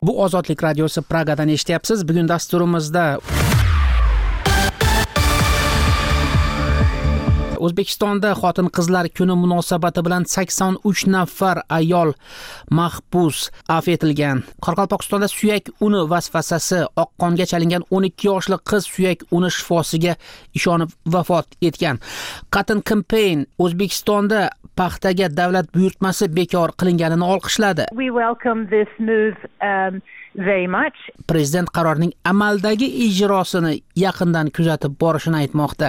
Bu Ozodlik radiosi Pragadan eshityapsiz. Bugun dasturimizda O'zbekistonda xotin-qizlar kuni munosabati bilan 83 nafar ayol mahbus afv etilgan. Qoraqalpog'istonda suyak uni vasvasasi, oqqonga chalingan 12 yoshli qiz suyak uni shifosiga ishonib vafot etgan. Cotton Campaign O'zbekistonda paxtaga davlat buyurtmasi bekor qilinganini olqishladi. We welcome this move very much. Prezident qarorining amaldagi ijrosini yaqindan kuzatib borishini aytmoqda.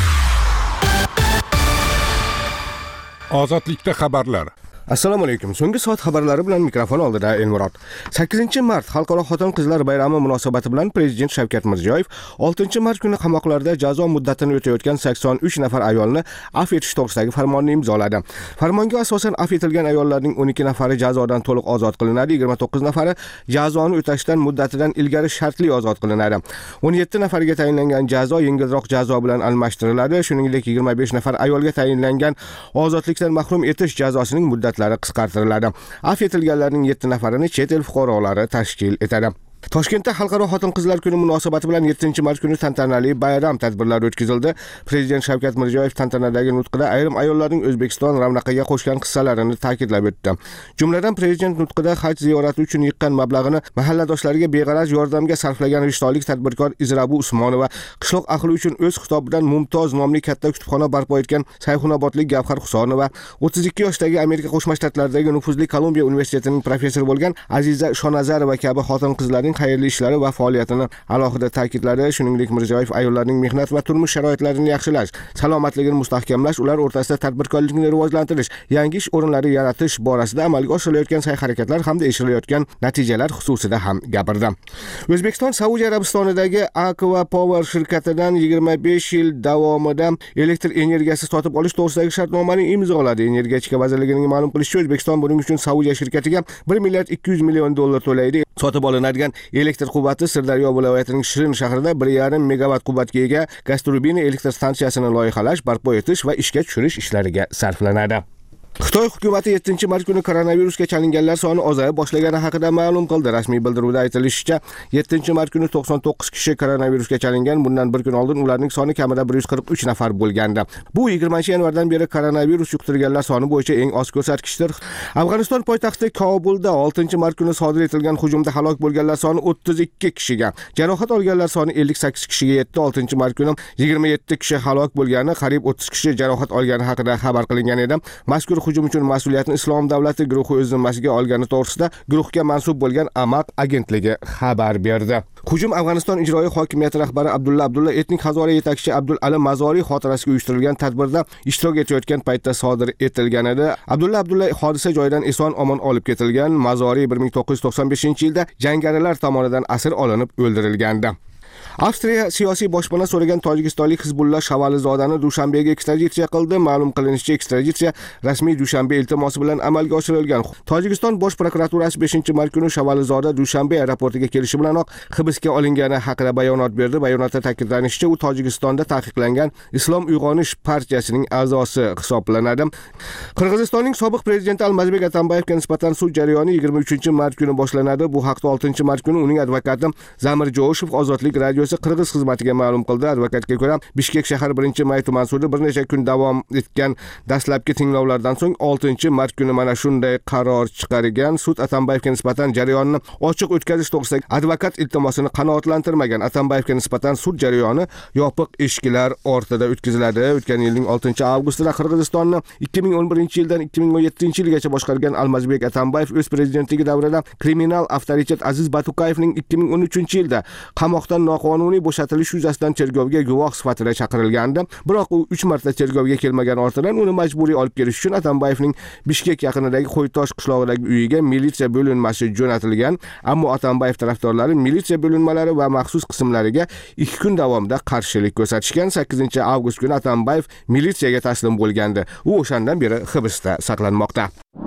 Ozodlikda xabarlar. Assalomu alaykum. So'nggi soat xabarlari bilan mikrofon oldida Elmurod. 8-mart Xalqaro xotin-qizlar bayrami munosabati bilan Prezident Shavkat Mirziyoyev 6-mart kuni qamoqlarda jazo muddatini o'tayotgan 83 nafar ayolni afv etish to'g'risidagi farmonni imzoladi. Farmonga asosan afv etilgan ayollarning 12 nafari jazodan to'liq ozod qilinadi, 29 nafari jazoni o'tashdan muddatidan ilgari shartli ozod qilinadi. 17 nafariga tayinlangan jazo yengilroq jazo bilan almashtiriladi. Shuningdek 25 nafar ayolga tayinlangan ozodlikdan mahrum etish jazosining muddati qisqartiriladi. Afv etilganlarning 7 nafarini chet el fuqarolari tashkil etadi. Toshkentda Xalqaro xotin-qizlar kuni munosabati bilan 7-mart kuni tantanali bayram tadbirlari o'tkazildi. Prezident Shavkat Mirziyoyev tantanadagi nutqida ayrim ayollarning O'zbekiston ravnaqiga qo'shgan hissalarini ta'kidlab o'tdi. Jumladan prezident nutqida haj ziyorati uchun yiqqan mablag'ini mahalladoshlariga beg'araz yordamga sarflagan rishtonlik tadbirkor Izrabu Usmonova, qishloq ahli uchun o'z xitobidan Mumtoz nomli katta kutubxona barpo etgan Sayxunobodlik Gavhar Husonova, 32 yoshdagi Amerika Qo'shma Shtatlaridagi nufuzli Kolumbiya universitetining professori bo'lgan Aziza Shonazarova kabi xotin-qizlarning xayrli ishlari va faoliyatini alohida ta'kidladi. Shuningdek, Mirziyoyev ayollarning mehnat va turmush sharoitlarini yaxshilash, salomatligini mustahkamlash, ular o'rtasida tadbirkorlikni rivojlantirish, yangi ish o'rinlari yaratish borasida amalga oshirilayotgan sa'y-harakatlar hamda erishilayotgan natijalar xususida ham gapirdi. O'zbekiston Saudiya Arabistonidagi Aqua Power shirkatidan 25 yil davomida elektr energiyasi sotib olish to'g'risidagi shartnomani imzoladi. Energetika vazirligining ma'lum qilishicha, O'zbekiston buning uchun Saudiya shirkatiga 1 milliard 200 million dollar to'laydi. Sotib olinadigan elektr quvvati Sirdaryo viloyatining Shirin shahrida 1,5 megavat quvvatga ega gaz turbina elektr stansiyasini loyihalash, barpo etish va ishga tushirish ishlariga sarflanadi. Xitoy hukumati 7-mart kuni koronavirusga chalinganlar soni ozayib boshlagani haqida ma'lum qildi. Rasmiy bildiruvda aytilishicha, 7-mart kuni 99 kishi koronavirusga chalingan. Bundan bir kun oldin ularning soni kamida 143 nafar bo'lgandi. Bu 20-yanvardan beri koronavirus yuqtirganlar soni bo'yicha eng oz ko'rsatkichdir. Afg'oniston poytaxti Kobulda 6-mart kuni sodir etilgan hujumda halok bo'lganlar soni 32 kishiga, jarohat olganlar soni 58 kishiga yetdi. 6-mart kuni 27 kishi halok bo'lgani, qariyb 30 kishi jarohat olgani haqida xabar qilingan edi. Mazkur hujum uchun mas'uliyatni Islom davlati guruhi o'z zimmasiga olgani to'g'risida guruhga mansub bo'lgan Amaq agentligi xabar berdi. Hujum Afg'oniston ijroiy hokimiyati rahbari Abdulla etnik Hazora yetakchi Abdul Ali Mazoriy xotirasiga uyushtirilgan tadbirda ishtirok etayotgan paytda sodir etilgan edi. Abdulla hodisa joyidan eson-omon olib ketilgan. Mazoriy 1995-yilda jangarilar tomonidan asir olinib o'ldirilgandi. Avstriya siyosiy boshpana so'ragan tojikistonlik Hizbullah Shavalizodani Dushanbega ekstraditsiya qildi. Ma'lum qilinishicha, ekstraditsiya rasmiy Dushanbe iltimosi bilan amalga oshirilgan. Tojikiston bosh prokuraturasi 5-mart kuni Shavalizoda Dushanbe aeroportiga kelishi bilanoq hibsga olingani haqida bayonot berdi. Bayonotda ta'kidlanishicha, u Tojikistonda taqiqlangan Islom uyg'onish partiyasining a'zosi hisoblanadi. Qirg'izistonning sobiq prezidenti Almazbek Atambayevga nisbatan sud jarayoni 23-mart kuni boshlanadi. Bu haqda 6-mart kuni uning advokati Zamir Jo'shev Ozodlik radiosi Qirg'iz xizmatiga ma'lum qildi. Advokatga ko'ra, Bishkek shahar 1-may tuman sudi bir necha kun davom etgan dastlabki tinglovlardan so'ng 6-mart kuni mana shunday qaror chiqargan. Sud Atambayevga nisbatan jarayonni ochiq o'tkazish to'g'risidagi advokat iltimosini qanoatlantirmagan. Atambayevga nisbatan sud jarayoni yopiq eshiklar ortida o'tkaziladi. O'tgan yilning 6-avgustida Qirg'izistonni 2011-yildan 2017-yilgacha boshqargan Almazbek Atambayev o'z prezidentligi davrida kriminal avtoritet Aziz Batukayevning 2013-yilda qamoqdan noqonuniy bo'shatilish yuzasidan tergovga guvoh sifatida chaqirilgandi. Biroq u 3 marta tergovga kelmagan ortidan uni majburiy olib kelish uchun Atambayevning Bishkek yaqinidagi Qo'ytosh qishlog'idagi uyiga militsiya bo'linmasi jo'natilgan. Ammo Atambayev tarafdorlari militsiya bo'linmalari va maxsus qismlariga 2 kun davomida qarshilik ko'rsatishgan. 8-avgust kuni Atambayev militsiyaga taslim bo'lgandi. U o'shandan beri hibsda saqlanmoqda.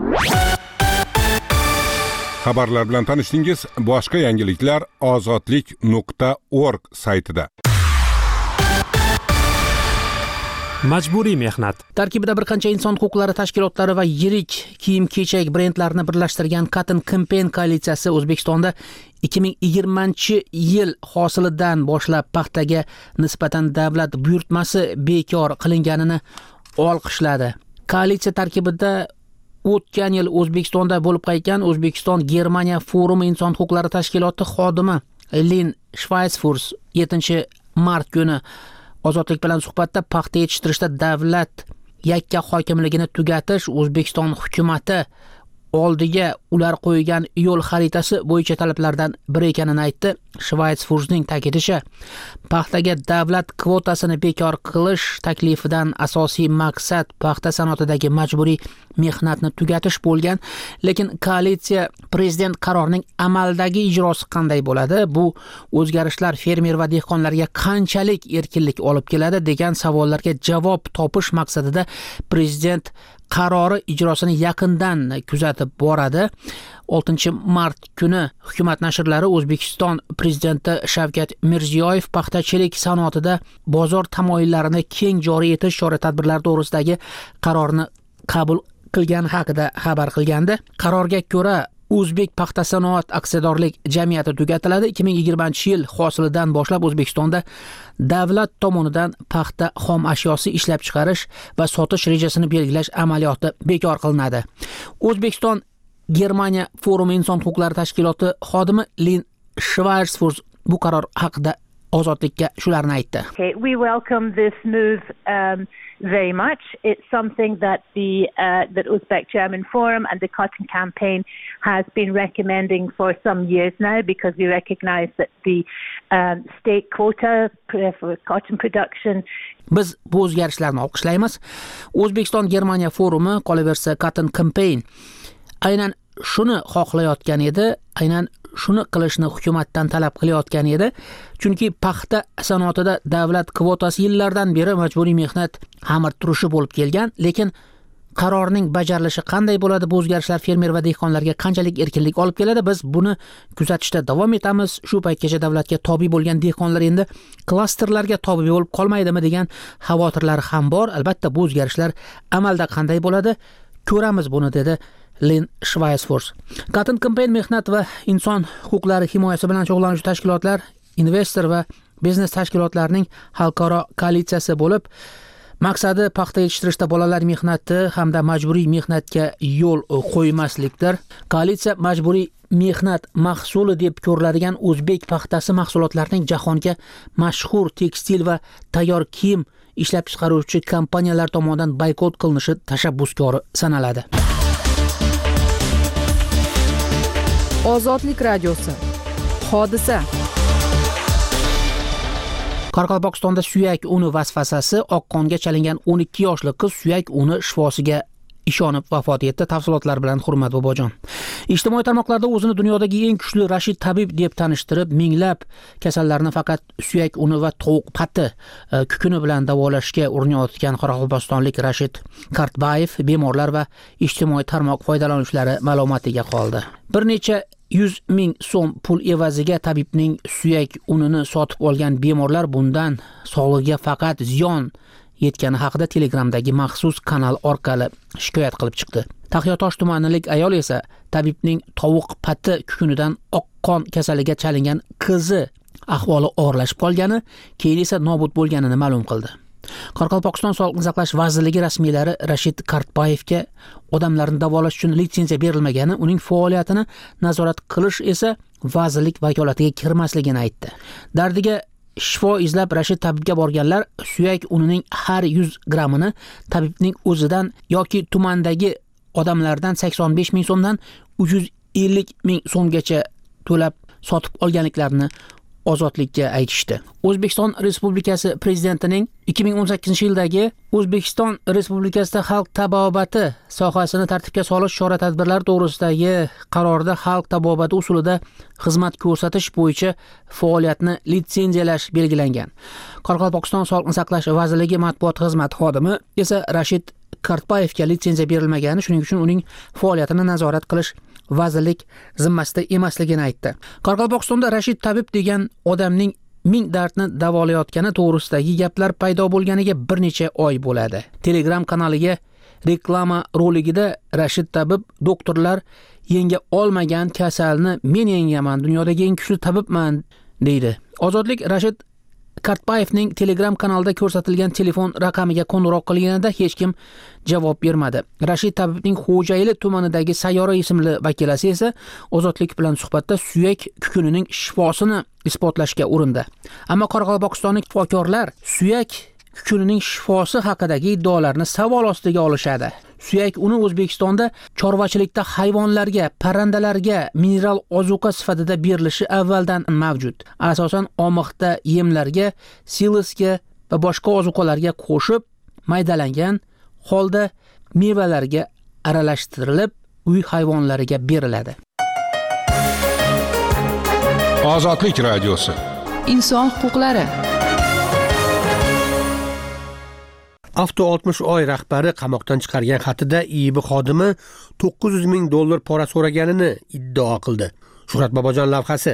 Xabarlar bilan tanishdingiz. Boshqa yangiliklar ozodlik.org saytida. Majburiy mehnat. Tarkibida bir qancha inson huquqlari tashkilotlari va yirik kiyim-kechak brendlarini birlashtirgan Cotton Campaign koalitsiyasi O'zbekistonda 2020-yil hosilidan boshlab paxtaga nisbatan davlat buyurtmasi bekor qilinganini olqishladi. Koalitsiya tarkibida o'tgan yil O'zbekistonda bo'lib qaytgan O'zbekiston Germaniya forumi inson huquqlari tashkiloti xodimi Lin Schweizfurs 7 mart kuni Ozodlik bilan suhbatda paxta yetishtirishda davlat yakka hokimligini tugatish O'zbekiston hukumatı oldiga ular qo'ygan yo'l xaritasi bo'yicha talablardan biri ekanini aytdi. Schweizfursning ta'kidlashicha, paxtaga davlat kvotasini bekor qilish taklifidan asosiy maqsad paxta sanoatidagi majburiy mehnatni tugatish bo'lgan, lekin koalitsiya prezident qarorining amaldagi ijrosi qanday bo'ladi? Bu o'zgarishlar fermer va dehqonlarga qanchalik erkinlik olib keladi degan savollarga javob topish maqsadida prezident qarori ijrosini yaqindan kuzatib boradi. 6 mart kuni hukumat nashrlari O'zbekiston prezidenti Shavkat Mirziyoyev paxtachilik sanoatida bozor tamoyillarini keng joriy etish chora-tadbirlari to'g'risidagi qarorni qabul qilgani haqida xabar qilgandi. Qarorga ko'ra O'zbek paxta sanoat aksiyadorlik jamiyati tugatiladi. 2020-yil hosilidan boshlab O'zbekistonda davlat tomonidan paxta xom ashyosi ishlab chiqarish va sotish rejasini belgilash amaliyoti bekor qilinadi. O'zbekiston Germaniya forumi inson huquqlari tashkiloti xodimi Lin Schweizfurs bu qaror haqida Ozodlikka shularni aytdi. We welcome this move very much. It's something that that Uzbek German Forum and the Cotton Campaign has been recommending for some years now, because we recognize that the state quota for cotton production. Biz bu o'zgarishlarni olqishlaymiz. O'zbekiston Germaniya forumi, qolaversa Cotton Campaign aynan shuni xohlayotgan edi, aynan shuni qilishni hukumatdan talab qilayotgan edi. Chunki paxta sanoatida davlat kvotasi yillardan beri majburiy mehnat xamir turishi bo'lib kelgan, lekin qarorning bajarilishi qanday bo'ladi, bu o'zgarishlar fermer va dehqonlarga qanchalik erkinlik olib keladi, biz buni kuzatishda davom etamiz. Shu paytgacha davlatga tobi bo'lgan dehqonlar endi klasterlarga tobi bo'lib qolmaydimi degan xavotirlar ham bor. Albatta bu o'zgarishlar amalda qanday bo'ladi, ko'ramiz buni, dedi Lin Schweizfurs. Cotton Campaign mehnat va inson huquqlari himoyasi bilan shug'ullanuvchi tashkilotlar, investor va biznes tashkilotlarining xalqaro koalitsiyasi bo'lib, maqsadi paxta yetishtirishda bolalar mehnati hamda majburiy mehnatga yo'l qo'ymaslikdir. Koalitsiya majburiy mehnat mahsuli deb ko'riladigan o'zbek paxtasi mahsulotlarining jahonga mashhur tekstil va tayyor kiyim ishlab chiqaruvchi kompaniyalar tomonidan boykot qilinishi tashabbuskori sanaladi. Ozodlik radiosi. Hodisa. Qoraqalpog'istonda suyak uni vasvasasi oqqonga chalingan 12 yoshli qiz suyak uni shifosiga ishonib vafot etdi. Tafsilotlar bilan Hurmat Bobojon. Ijtimoiy tarmoqlarda o'zini dunyodagi eng kuchli Rashid tabib deb tanishtirib, minglab kasallarni faqat suyak uni va tovuq pati kukuni bilan davolashga urinayotgan qoraqalpog'istonlik Rashid Kartbayev bemorlar va ijtimoiy tarmoq foydalanuvchilari ma'lumatiga qoldi. Bir necha 100 ming so'm pul evaziga tabibning suyak unini sotib olgan bemorlar bundan sog'lig'iga faqat ziyon yetgani haqida Telegramdagi maxsus kanal orqali shikoyat qilib chiqdi. Taxiatosh tumanilik ayol esa tabibning tovuq pati kukunidan oqqon kasaliga chalingan qizi ahvoli og'irlashib qolgani, keyin esa nobud bo'lganini ma'lum qildi. Qoraqalpog'iston Sog'liqni saqlash vazirligi rasmiylari Rashid Kartbayevga odamlarni davolash uchun litsenziya berilmagani, uning faoliyatini nazorat qilish esa vazirlik vakolatiga kirmasligini aytdi. Dardiga shifo izlab Rashid tabibga borganlar suyak unining har 100 grammini tabibning o'zidan yoki tumandagi odamlardan 85 ming so'mdan 350 ming so'mgacha to'lab sotib olganliklarini Ozodlikka aytishdi. O'zbekiston Respublikasi prezidentining 2018-yildagi O'zbekiston Respublikasida xalq tabobati sohasini tartibga solish chora-tadbirlari to'g'risidagi qarorda xalq tabobati usulida xizmat ko'rsatish bo'yicha faoliyatni litsenziyalash belgilangan. Qoraqalpog'iston Sog'liqni saqlash vazirligi matbuot xizmati xodimi esa Rashid Kartbayevga litsenziya berilmagani, shuning uchun uning faoliyatini nazorat qilish vazirlik zimmasida emasligini aytdi. Qoraqalpog'istonda Rashid tabib degan odamning ming dardni davolayotgani to'g'risidagi gaplar paydo bo'lganiga bir necha oy bo'ladi. Telegram kanaliga reklama roligida Rashid tabib doktorlar yenga olmagan kasalni men yengaman, dunyodagi eng kuchli tabibman deydi. Ozodlik Rashid Kartbayevning Telegram kanalida ko'rsatilgan telefon raqamiga qo'ng'iroq qilganida hech kim javob bermadi. Rashid tabibning Xo'jayli tumanidagi Sayyora ismli vakilasi esa Ozodlik bilan suhbatda suyak kukunining shifosini isbotlashga urindi. Ammo Qoraqalpog'istonlik shifokorlar suyak kukunining shifosi haqidagi iddaolarni savol ostiga olishadi. Suyak uni O'zbekistonda chorvachilikda hayvonlarga, parrandalarga mineral ozuqa sifatida berilishi avvaldan mavjud. Asosan omoqda yemlarga, silosga va boshqa ozuqalarga qo'shib maydalangan holda mevalarga aralashtirilib uy hayvonlariga beriladi. Ozodlik radiosi. Inson huquqlari. Avto 60 oy rahbari qamoqdan chiqargan xatida IIB xodimi $900,000 pora so'raganini iddao qildi. Shuhrat Bobojon lavhasi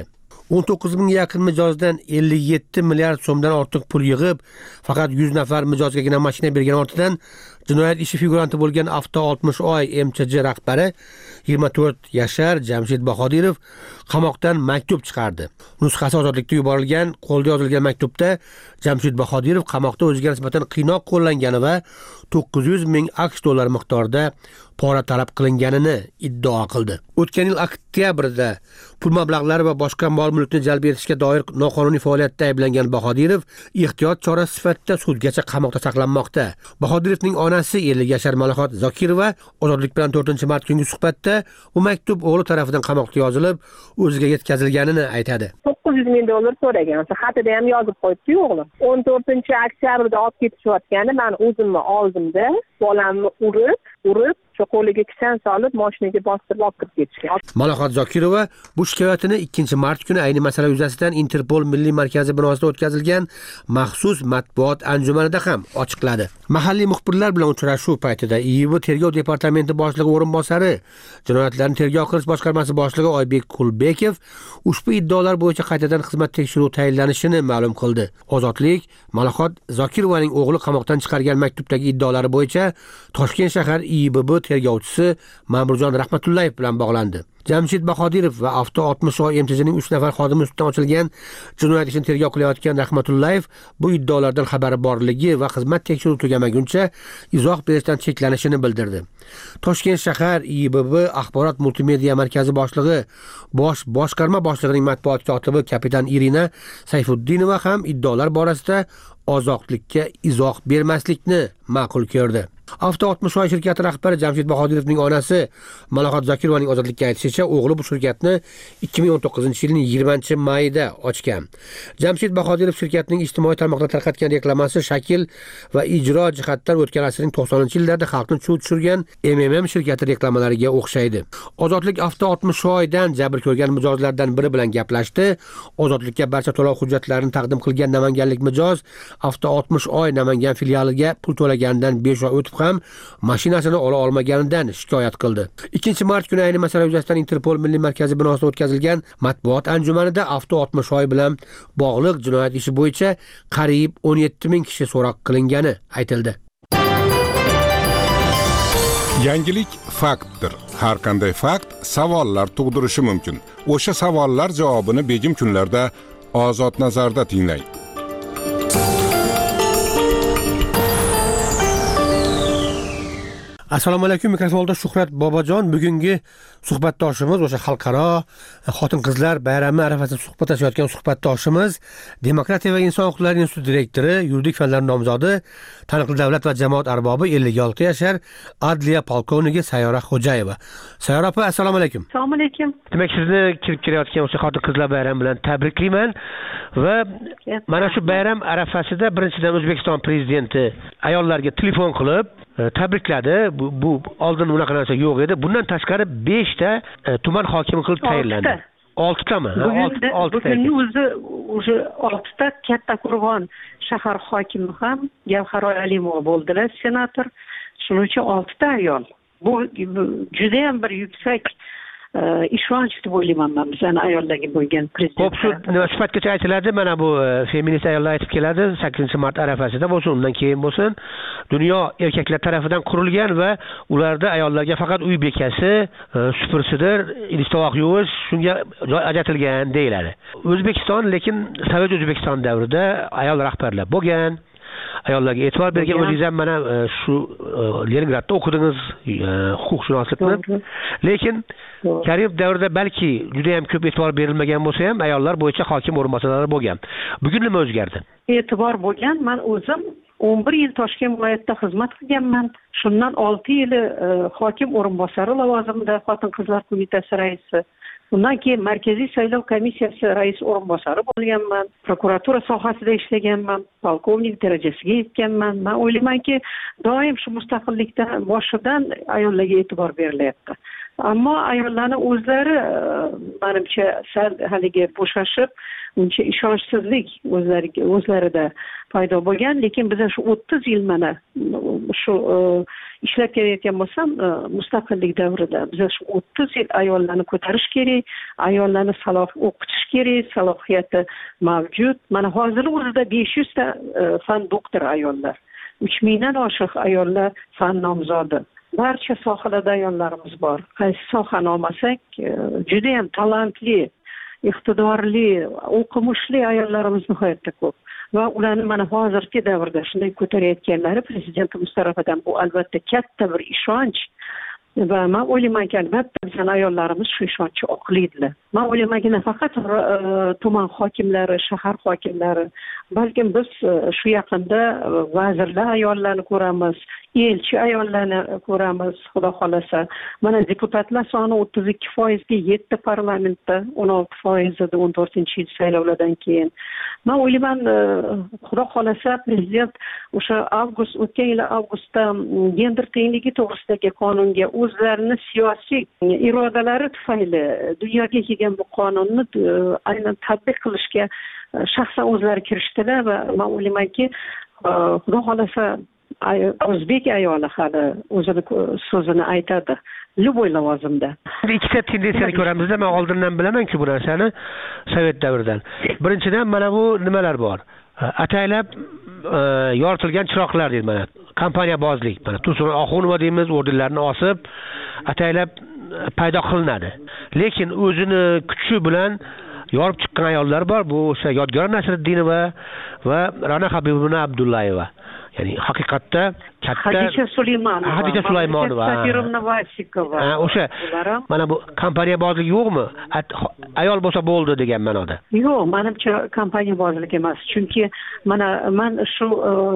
19 ming yaqin mijozdan 57 milliard so'mdan ortiq pul yig'ib, faqat 100 nafar mijozgagina mashina bergan ortidan jinoyat ishi figuranti bo'lgan Avto 60 oy MChJ rahbari 24 yashar Jamshid Bahodirov qamoqdan maktub chiqardi. Nusxasi ozodlikka yuborilgan, qo'lda yozilgan maktubda Jamshid Bahodirov qamoqda o'ziga nisbatan qiynoq qo'llangani va 900 ming AQSh dollari miqdorida pora talab qilinganini iddao qildi. O'tgan yil oktyabrda pul mablag'lari va boshqa mol-mulkni jalb etishga doir noqonuniy faoliyatda ayblangan Bahodirov ehtiyot chorasi sifatida sudgacha qamoqda saqlanmoqda. Bahodirovning onasi 50 yashar Malahot Zokirova Ozodlik bilan 4-mart kungi suhbatda bu maktub o'g'li tomonidan qamoqqa yozilib, o'ziga yetkazilganini aytadi. $900,000 so'ragan. Xatida ham yozib qo'yibdi o'g'lim. 14-oktyabrda olib ketishayotgani men o'zimni oldimda bolamni urib shu qo'liga kishan solib mashinaga bostirib olib kirib ketishgan. Malahot Zokirova bu shikoyatini 2-mart kuni ayni masala yuzasidan Interpol milliy markazi binosida o'tkazilgan maxsus matbuot anjumanida ham ochiqladi. Mahalliy muxbirlar bilan uchrashuv paytida IIB tergov departamenti boshlig'i o'rinbosari, jinoyatlarni tergov qilish boshqarmasi boshlig'i Oybek Kulbekov ushbu iddaolar bo'yicha qaytadan xizmat tekshiruvi tayinlanishini ma'lum qildi. Ozodlik Malahot Zokirovaning o'g'li qamoqdan chiqargan maktubdagi iddaolari bo'yicha Toshkent shahar IIB tergovchisi Ma'murjon Rahmatullayev bilan bog'landi. Jamshid Bahodirov va Avto 60 oy MChJning 3 nafar xodimi ustidan ochilgan jinoyat ishini tergov qilayotgan Rahmatullayev bu iddaolardan xabari borligi va xizmat tekshiruvi tugamaguncha izoh berishdan cheklanishini bildirdi. Toshkent shahar IIB axborot multimedia markazi boshlig'i boshqarma boshlig'ining matbuot kotibi kapitan Irina Sayfuddinova ham iddaolar borasida ozodlikka izoh bermaslikni ma'qul ko'rdi. Avto 60 oy shirkati rahbari Jamshid Bahodirovning onasi Malahot Zokirovaning ozodlikka aytishicha, o'g'li bu shirkatni 2019-yilning 20-mayida ochgan. Jamshid Bahodirov shirkatining ijtimoiy tarmoqda tarqatgan reklamasi shakl va ijro jihatdan o'tgan asrning 90-yillarda xalqni chuv tushirgan MMM shirkati reklamalariga o'xshaydi. Ozodlik Avto 60 oydan jabr ko'rgan mijozlardan biri bilan gaplashdi. Ozodlikka barcha to'lov hujjatlarini taqdim qilgan namanganlik mijoz Avto 60 oy Namangan filialiga pul to'laganidan 5 oy o'tib ham mashinasini ola olmaganidan shikoyat qildi. 2-mart kuni ayni masala yuzasidan Interpol milliy markazi binosida o'tkazilgan matbuot anjumanida Avto 60 oy bilan bog'liq jinoyat ishi bo'yicha qariyb 17 ming kishi so'roq qilingani aytildi. Yangilik faktdir. Har qanday fakt savollar tug'dirishi mumkin. O'sha savollar javobini begim kunlarda Ozod nazarda tinglang. Assalomu alaykum, mikrofonda Shuhrat Bobojon. Bugungi suhbatdoshimiz o'sha xalqaro xotin-qizlar bayrami arafasida suhbatlashayotgan suhbatdoshimiz Demokratiya va inson huquqlari instituti direktori, yuridik fanlar nomzodi, taniqli davlat va jamoat arbobi 56 yashar adliya polkovniki Sayyora Xo'jayeva. Sayyora opa, assalomu alaykum. Assalomu alaykum. Demak, sizni kirib kelayotgan o'sha xotin-qizlar bayrami bilan tabriklayman va mana shu bayram arafasida birinchidan O'zbekiston prezidenti ayollarga telefon qilib tabrikladi. Bu oldin unaqa narsa yo'q edi. Bundan tashqari 5 ta tuman hokimi qilib tayinlandi. 6 tami? 6 ta. Bugungi o'zi 6 ta Kattaqo'rg'on shahar hokimi ham Gavharoy Alimova bo'ldilar, senator. Shuning uchun 6 ta ayol. Bu juda ham bir yuksak ishonch deb o'ylayman men bizani ayollarga bo'lgan prezident. Xo'p, shu nima sifatgacha aytiladi? Mana bu feminist ayollar aytib keladi 8-mart arafasida bo'lsin, undan keyin bo'lsin, dunyo erkaklar tarafidan qurilgan va ularda ayollarga faqat uy bekasi, supursidir, idish-tovoq yuvish shunga joy ajratilgan deyiladi. O'zbekiston lekin Sovet O'zbekiston davrida ayol rahbarlar bo'lgan. Ayollarga e'tibor bergan. O'zingiz ham mana shu Leningradda o'qidingiz huquqshunoslikni. Lekin Karimov davrida balki juda ham ko'p e'tibor berilmagan bo'lsa ham ayollar bo'yicha hokim o'rinbosarlari bo'lgan. Bugun nima o'zgardi? E'tibor bo'lgan. Men o'zim 11 yil Toshkent viloyatida xizmat qilganman. Shundan 6 yili hokim o'rinbosari lavozimida Xotin-qizlar qo'mitasi raisi. Undan keyin Markaziy saylov komissiyasi rais o'rinbosari bo'lganman. Prokuratura sohasida ishlaganman. Polkovnik darajasiga yetganman. Men o'ylaymanki, doim shu mustaqillikdan boshidan ayollarga e'tibor berilyapti. Ammo ayollarning o'zlari menimcha sal haligi bo'shashib, uncha ishonchsizlik o'zlarida paydo bo'lgan, lekin biz shu 30 yil mana shu ishlab kelayotgan bo'lsam, mustaqillik davrida biz shu 30 yil ayollarni ko'tarish kerak, ayollarni o'qitish kerak, salohiyati mavjud. Mana hozir o'zida 500 ta fan doktori ayollar, 3000 dan oshiq ayollar fan nomzodi. Barcha sohalarda ayollarimiz bor. Qaysi sohani olmasak, juda ham talantli, iqtidorli, o'qimishli ayollarimiz nihoyatda ko'p. Va ularni mana hozirgi davrda shunday ko'tarayotganlari prezidentimiz tomonidan bu albatta katta bir ishonch. Va men o'ylaymanki, albatta bizning ayollarimiz shu ishonchni oqlaydilar. Men o'ylaymanki, nafaqat tuman hokimlari, shahar hokimlari, balkim biz shu yaqinda vazirlar ayollarni ko'ramiz, elchi ayollarni ko'ramiz, xudo xolasa. Mana deputatlar soni 32% ga yetdi parlamentda, 16% edi 14-yil saylovlardan keyin. Men o'ylayman, xudo xolasa prezident o'sha o'tgan yil avgustda gender tengligi to'g'risidagi qonunga o'zlarini siyosiy irodalari tufayli dunyoga kelgan bu qonunni aynan tatbiq qilishga shaxsan o'zlari kirishdilar va men o'ylaymanki, xudo xolasa o'zbek ayoli hali o'zini so'zini aytadi. Любой lavozimda. Ikkita tendensiyani ko'ramizda, men oldindan bilaman-ku bu narsani Sovet davridan. Birinchidan mana bu nimalar bor. Ataylab yoritilgan chiroqlar deydi mana. Kompaniya bozlik. Mana Tursun Oxunova deymiz, ordenlarni osib ataylab paydo qilinadi. Lekin o'zini kuchi bilan yorib chiqqan ayollar bor. Bu o'sha Yodgor Nasriddinova va Ra'no Habibovna Abdullayeva. Ya'ni haqiqatda katta Hadisha Sulaymonova, Safirovna Vasikova. O'sha mana bu kompaniya bozligi yo'qmi? Ayol bo'lsa bo'ldi degan ma'noda. Yo'q, menimcha kompaniya bozligi emas. Chunki men shu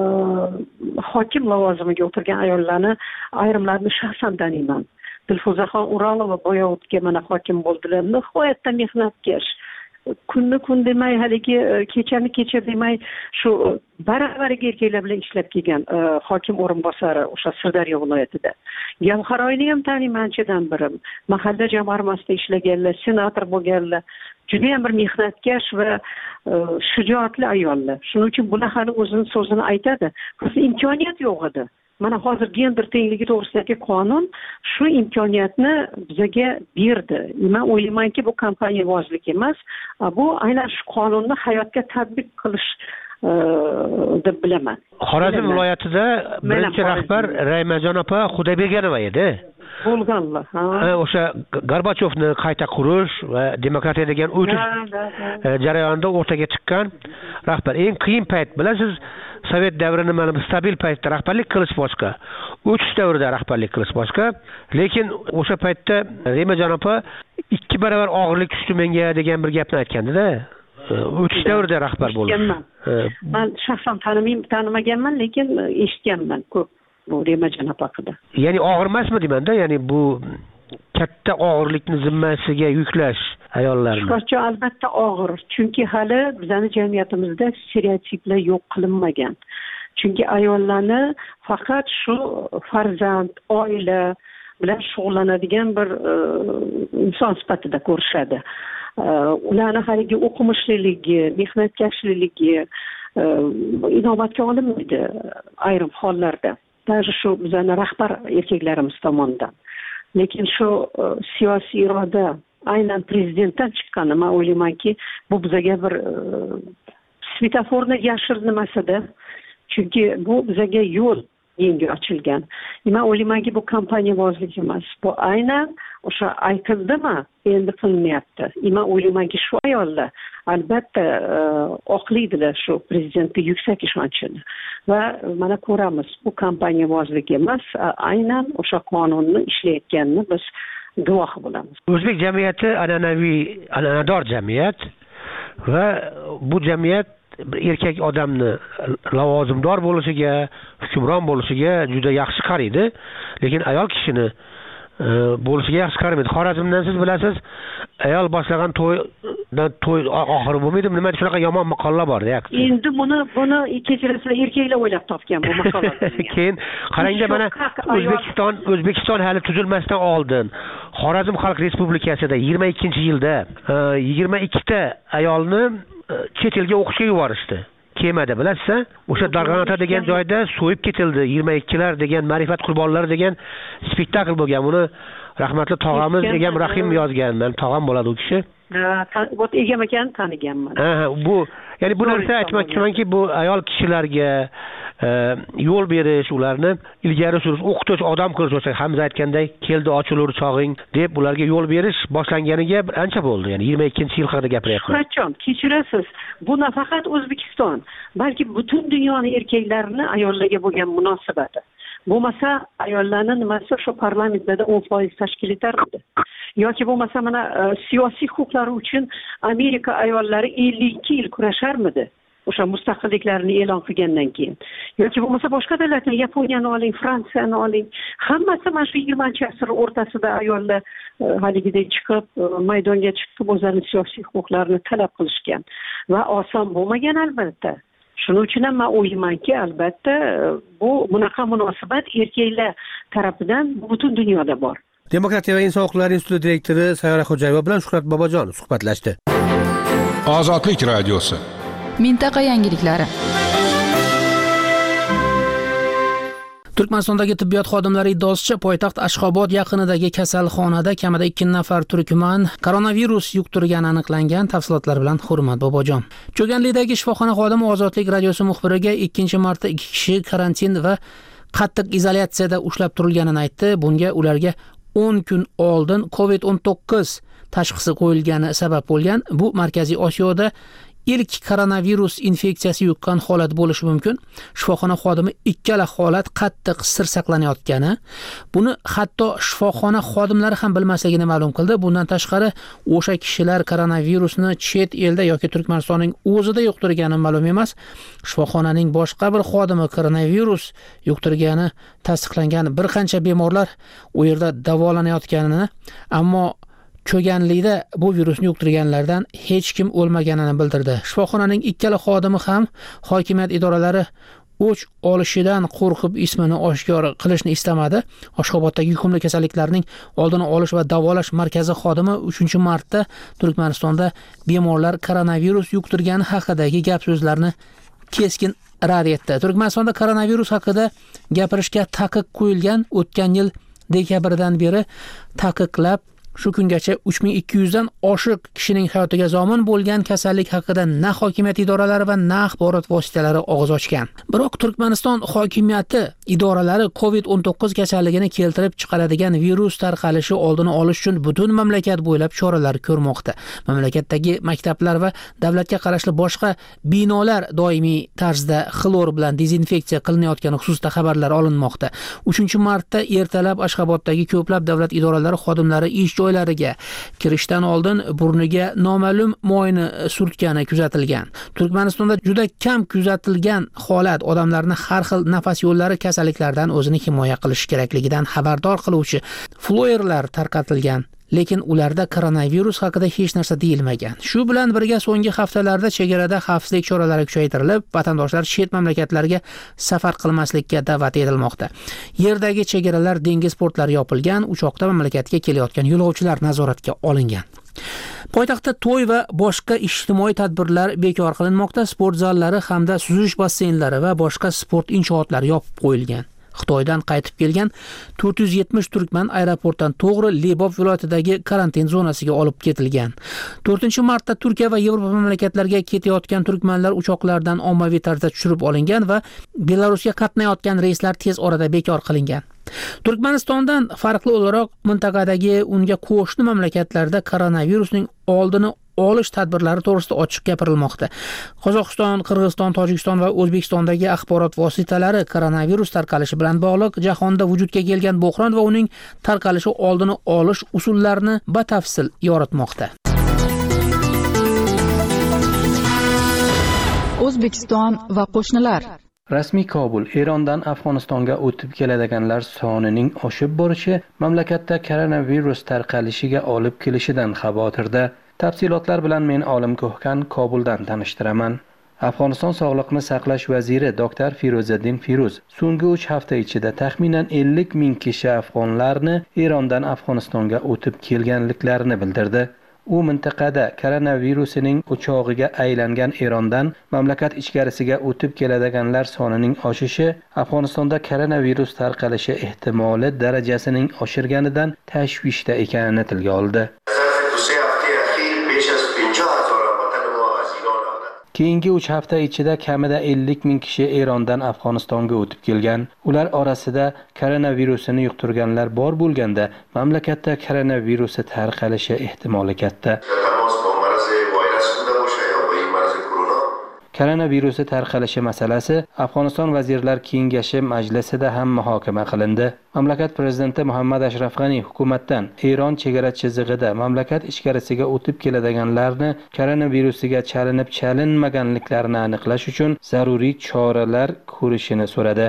hokim lavozimiga o'tirgan ayollarni ayrimlarini shaxsan taniyman. Dilfuzaxon Uralova Boyovutga mana hokim bo'ldilar. Nihoyatda mehnatkash. Kun demay, haligi kechani kecha demay shu baravariga erkaklar bilan ishlab kelgan hokim o'rinbosari o'sha Sirdaryo viloyatida. Gavharoyni ham taniymanchidan birim. Mahalla jamg'armasida ishlaganlar, senator bo'lganlar. Juda ham bir mehnatkash va shijoatli ayollar. Shuning uchun bular hali o'zining so'zini aytadi. Bizda imkoniyat yo'q edi. Mana hozir gender tengligi to'g'risidagi qonun shu imkoniyatni bizga berdi. Men o'ylaymanki, bu kompaniyavozlik emas, bu aynan shu qonunni hayotga tatbiq qilish deb bilaman. Xorazm viloyatida birinchi rahbar Raymajon opa Xudoyberganova edi. Bo'lganlar. O'sha Gorbachyovni qayta qurish va demokratiya degan o'tish jarayonida o'rtaga chiqqan rahbar. Eng qiyin payt bilasiz, Sovet davrini mana bu stabil paytda rahbarlik qilish boshqa, o'tish davrida rahbarlik qilish boshqa. Lekin o'sha paytda Raymajon opa 2 barobar og'irlik tushdi menga degan bir gapni aytgandi-da. O'tish davrida rahbar bo'ldi. Men shaxsan tanimaganman, lekin eshitganman ko'p bu Raymajon opa haqida. Ya'ni og'ir emasmi deyman-da, ya'ni bu katta og'irlikni zimmasiga yuklash ayollarni. Shuning albatta og'ir, chunki hali bizning jamiyatimizda stereotiplar yo'q qilinmagan. Chunki ayollarni faqat shu farzand, oila bilan shug'ullanadigan bir inson sifatida ko'rishadi. Ularni haligi o'qimishliligi, mehnatkashliligi inobatga olinmaydi ayrim hollarda. Даже shu bizning rahbar erkaklarimiz tomonidan. lekin shu siyosiy iroda aynan prezidentdan chiqqani men o'ylaymanki bu bizga bir svetoforni yashir nimasida, chunki bu bizga yo'l yangi ochilgan. Men o'ylaymanki bu kompaniyavozlik emas, bu aynan o'sha aytildimi endi qilinmayapti. Men o'ylaymanki shu ayollar albatta oqlaydilar shu prezidentga yuksak ishonchini va mana ko'ramiz, bu kompaniyavozlik emas, aynan o'sha qonunni ishlayotganini biz guvohi bo'lamiz. O'zbek jamiyati an'anaviy, an'anador jamiyat va bu jamiyat erkak odamni lavozimdor bo'lishiga, hukmron bo'lishiga juda yaxshi qaraydi, lekin ayol kishini bo'lishiga yaxshi qaramaydi. Xorazmdan siz bilasiz, ayol boshlagan to'y oxiri bo'lmaydi. Nima shunaqa yomon maqollar bor, deyapti. Endi buni kechirasizlar, erkaklar o'ylab topgan bu maqolani. Keyin qarangda mana O'zbekiston hali tuzilmasdan oldin Xorazm Xalq Respublikasida 22-yilda 22 ta ayolni chet elga o'qishga yuborishdi. Kemada bilasiz, o'sha Darg'anota degan joyda so'yib ketildi. 22lar degan ma'rifat qurbonlari degan spektakl bo'lgan. Buni rahmatli tog'amiz Egam Rahim yozgan. Men tog'am bo'ladi u kishi. Ot Egam akani taniganman. Bu, ya'ni bu narsa aytmoqchimanki, bu ayol kishilarga yo'l berish, ularni ilgari surish, o'qitish, odam qilish, o'sha Hamza aytganday, keldi ochilur chog'ing deb ularga yo'l berish boshlanganiga ancha bo'ldi. Ya'ni 22-yil haqida gapiryapman. Qachon? Kechirasiz. Bu nafaqat O'zbekiston, balki butun dunyoning erkaklarini ayollarga bo'lgan munosabati. Bo'lmasa ayollarni nimasi shu parlamentlarda 10% tashkil etardi. Yoki bo'lmasa mana siyosiy huquqlari uchun Amerika ayollari 52 yil kurasharmidi? O'sha mustaqilliklarini e'lon qilgandan keyin. Yoki bo'lmasa boshqa davlatlar, Yaponiyani oling, Fransiyani oling, hammasi mana shu 20-asr o'rtasida ayollar haligidek chiqib, maydonga chiqib o'zlarining siyosiy huquqlarini talab qilishgan va oson bo'lmagan albatta. Shuning uchun ham men o'ylaymanki, albatta bu bunaqa munosabat erkaklar tarafidan butun dunyoda bor. Demokratiya va inson huquqlari instituti direktori Sayora Xo'jayeva bilan Shuhrat Bobojonov suhbatlashdi. Ozodlik radiosi. Mintaqa yangiliklari. Turkmanistondagi tibbiyot xodimlari iddaosicha poytaxt Ashxobod yaqinidagi kasalxonada kamida 2 nafar turkman koronavirus yuqtirgani aniqlangan. Tafsilotlar bilan Hurmat Bobojon. Cho'ganlidagi shifoxona xodimi Ozodlik radiosi muxbiriga 2-marta 2 kishi karantin va qattiq izolyatsiyada ushlab turilganini aytdi. Bunga ularga 10 kun oldin COVID-19 tashxisi qo'yilgani sabab bo'lgan. Bu Markaziy Osiyoda ilk koronavirus infeksiyasi yuqqan holat bo'lishi mumkin. Shifoxona xodimi ikkala holat qattiq sir saqlanayotgani, buni hatto shifoxona xodimlari ham bilmasligini ma'lum qildi. Bundan tashqari, o'sha kishilar koronavirusni chet elda yoki Turkmanistonning o'zida yuqtirgani ma'lum emas. Shifoxonaning boshqa bir xodimi koronavirus yuqtirgani tasdiqlangan. Bir qancha bemorlar u yerda davolanayotganini, ammo Cho'ganlikda bu virusni yuqtirganlardan hech kim o'lmaganini bildirdi. Shifoxonaning ikkala xodimi ham hokimiyat idoralari o'ch olishidan qo'rqib ismini oshkor qilishni istamadi. Ashxoboddagi yuqumli kasalliklarning oldini olish va davolash markazi xodimi 3-marta Turkmanistonda bemorlar koronavirus yuqtirgani haqidagi gap so'zlarni keskin rad etdi. Turkmanistonda koronavirus haqida gapirishga taqiq qo'yilgan. O'tgan yil dekabrdan beri taqiqlab shu kungacha 3200 dan oshiq kishining hayotiga zomin bo'lgan kasallik haqida na hokimiyat idoralari va na axborot vositalari og'iz ochgan. Biroq Turkmaniston hokimiyati idoralari COVID-19 kasalligini keltirib chiqaradigan virus tarqalishi oldini olish uchun butun mamlakat bo'ylab choralar ko'rmoqda. Mamlakatdagi maktablar va davlatga qarashli boshqa binolar doimiy tarzda xlor bilan dezinfeksiya qilinayotgani xususida xabarlar olinmoqda. 3-martda ertalab Ashxoboddagi ko'plab davlat idoralari xodimlari ish joylariga kirishdan oldin burniga noma'lum moyni surtgani kuzatilgan. Turkmanistonda juda kam kuzatilgan holat odamlarni har xil nafas yo'llari kasalliklaridan o'zini himoya qilish kerakligidan xabardor qiluvchi floyerlar tarqatilgan. Lekin ularda koronavirus haqida hech narsa deyilmagan. Shu bilan birga so'nggi haftalarda chegarada xavfsizlik choralari kuchaytirilib, vatandoshlar chet mamlakatlarga safar qilmaslikka da'vat etilmoqda. Yerdagi chegaralar, dengiz portlari yopilgan, uchoqda mamlakatga kelayotgan yo'lovchilar nazoratga olingan. Poytaxtda to'y va boshqa ijtimoiy tadbirlar bekor qilinmoqda. Sport zallari hamda suzish basseynlari va boshqa sport inshootlari yopib qo'yilgan. Xitoydan qaytib kelgan 470 turkman aeroportdan to'g'ri Lebov viloyatidagi karantin zonasiga olib ketilgan. 4-martda Turkiya va Yevropa mamlakatlariga ketayotgan turkmanlar uchoqlardan ommaviy tarzda tushirib olingan va Belarusga qatnayotgan reyslar tez orada bekor qilingan. Turkmanistondan farqli o'laroq mintaqadagi unga qo'shni mamlakatlarda koronavirusning oldini olish tadbirlari to'g'risida ochiq gapirilmoqda. Qozog'iston, Qirg'iziston, Tojikiston va O'zbekistondagi axborot vositalari koronavirus tarqalishi bilan bog'liq jahonda vujudga kelgan bo'hron va uning tarqalishi oldini olish usullarini batafsil yoritmoqda. O'zbekiston va qo'shnilar. Rasmiy Kobul Erondan Afg'onistonga o'tib keladiganlar sonining oshib borishi mamlakatda koronavirus tarqalishiga olib kelishidan xavotirda. Tafsilotlar bilan men Olim Ko'hkan Kobuldan tanishtiraman. Afg'oniston Sog'liqni saqlash vaziri Dr. Firuzaddin Firuz so'nggi 3 hafta ichida taxminan 50 ming kishi afg'onlarni Erondan Afg'onistonga o'tib kelganliklarini bildirdi. U mintaqada koronavirusining o'chog'iga aylangan Erondan mamlakat ichkarisiga o'tib keladiganlar sonining oshishi Afg'onistonda koronavirus tarqalishi ehtimoli darajasining oshirganidan tashvishda ekanini tilga oldi. Keyingi 3 hafta ichida kamida 50 ming kishi Erondan Afg'onistonga o'tib kelgan. Ular orasida koronavirusini yuqtirganlar bor bo'lganda, mamlakatda koronavirusi tarqalishi ehtimoli katta. Koronavirusi tarqalishi masalasi Afg'oniston Vazirlar Kengashi majlisida ham muhokama qilindi. Mamlakat prezidenti Muhammad Ashraf G'ani hukumatdan Eron chegara chizig'ida mamlakat ichkarisiga o'tib keladiganlarni koronavirusiga chalinib-chalinmaganliklarini aniqlash uchun zaruriy choralar ko'rishini so'radi.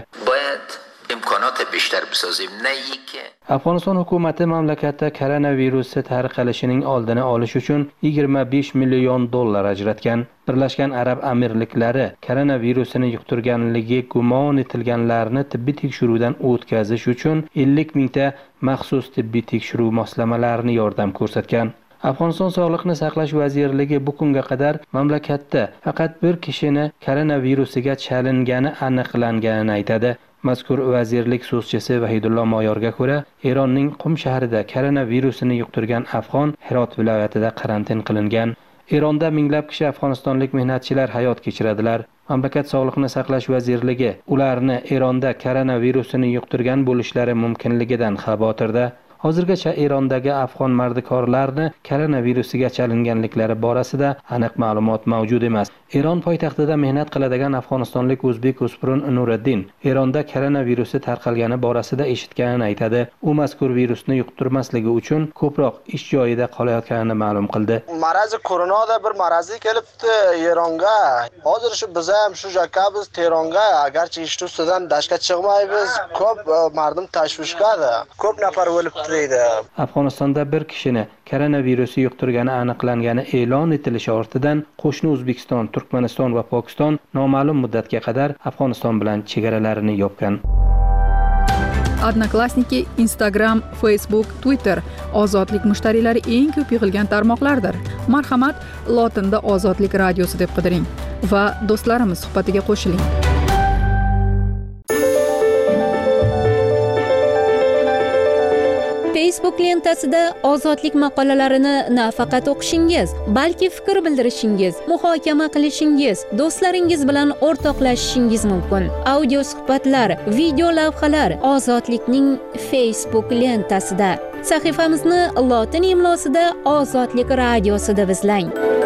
Afg'oniston hukumati mamlakatda koronavirusi tarqalishining oldini olish uchun 25 million dollar ajratgan. Birlashgan Arab Amirliklari koronavirusini yuqtirganligi gumon etilganlarni tibbiy tekshiruvdan o'tkazish uchun 50 mingta maxsus tibbiy tekshiruv moslamalarini yordam ko'rsatgan. Afg'oniston Sog'liqni saqlash vazirligi bu kunga qadar mamlakatda faqat bir kishini koronavirusiga chalingani aniqlanganini aytadi. Mazkur vazirlik so'zchisi Vahidullo Moyorga ko'ra, Eronning Qum shahrida koronavirusini yuqtirgan afg'on Hirot viloyatida karantin qilingan. Eronda minglab kishi afg'onistonlik mehnatchilar hayot kechiradilar. Mamlakat Sog'liqni saqlash vazirligi ularni Eronda koronavirusini yuqtirgan bo'lishlari mumkinligidan xavotirda. Hozirgacha Erondagi afg'on mardikorlarni koronavirusiga chalinganliklari borasida aniq ma'lumot mavjud emas. Eron poytaxtida mehnat qiladigan afg'onistonlik o'zbek o'spirin Nuriddin Eronda koronavirusi tarqalgani borasida eshitganini aytadi. U mazkur virusni yuqtirmasligi uchun ko'proq ish joyida qolayotganini ma'lum qildi. Marazi koronada bir marazi kelibdi Eronga. Hozir biz ham shu jakabız Tehronga, agarchi ish ustidan dashga chiqmaymiz, ko'p mardum tashvishgadi. Ko'p nafar o'libdi. Afg'onistonda bir kishini koronavirusi yuqtirgani aniqlangani e'lon etilishi ortidan qo'shni O'zbekiston, Turkmaniston va Pokiston noma'lum muddatga qadar Afg'oniston bilan chegaralarini yopgan. Odnoklassniki, Instagram, Facebook, Twitter ozodlik mushtariylari eng ko'p yig'ilgan tarmoqlardir. Marhamat, lotinda Ozodlik radiosi deb qidiring va do'stlarimiz suhbatiga qo'shiling. Facebook lentasida ozodlik maqolalarini nafaqat o'qishingiz, balki fikr bildirishingiz, muhokama qilishingiz, do'stlaringiz bilan o'rtoqlashishingiz mumkin. Audio suhbatlar, video lavhalar ozodlikning Facebook lentasida. Sahifamizni lotin imlosida Ozodlik radiosi deb izlang.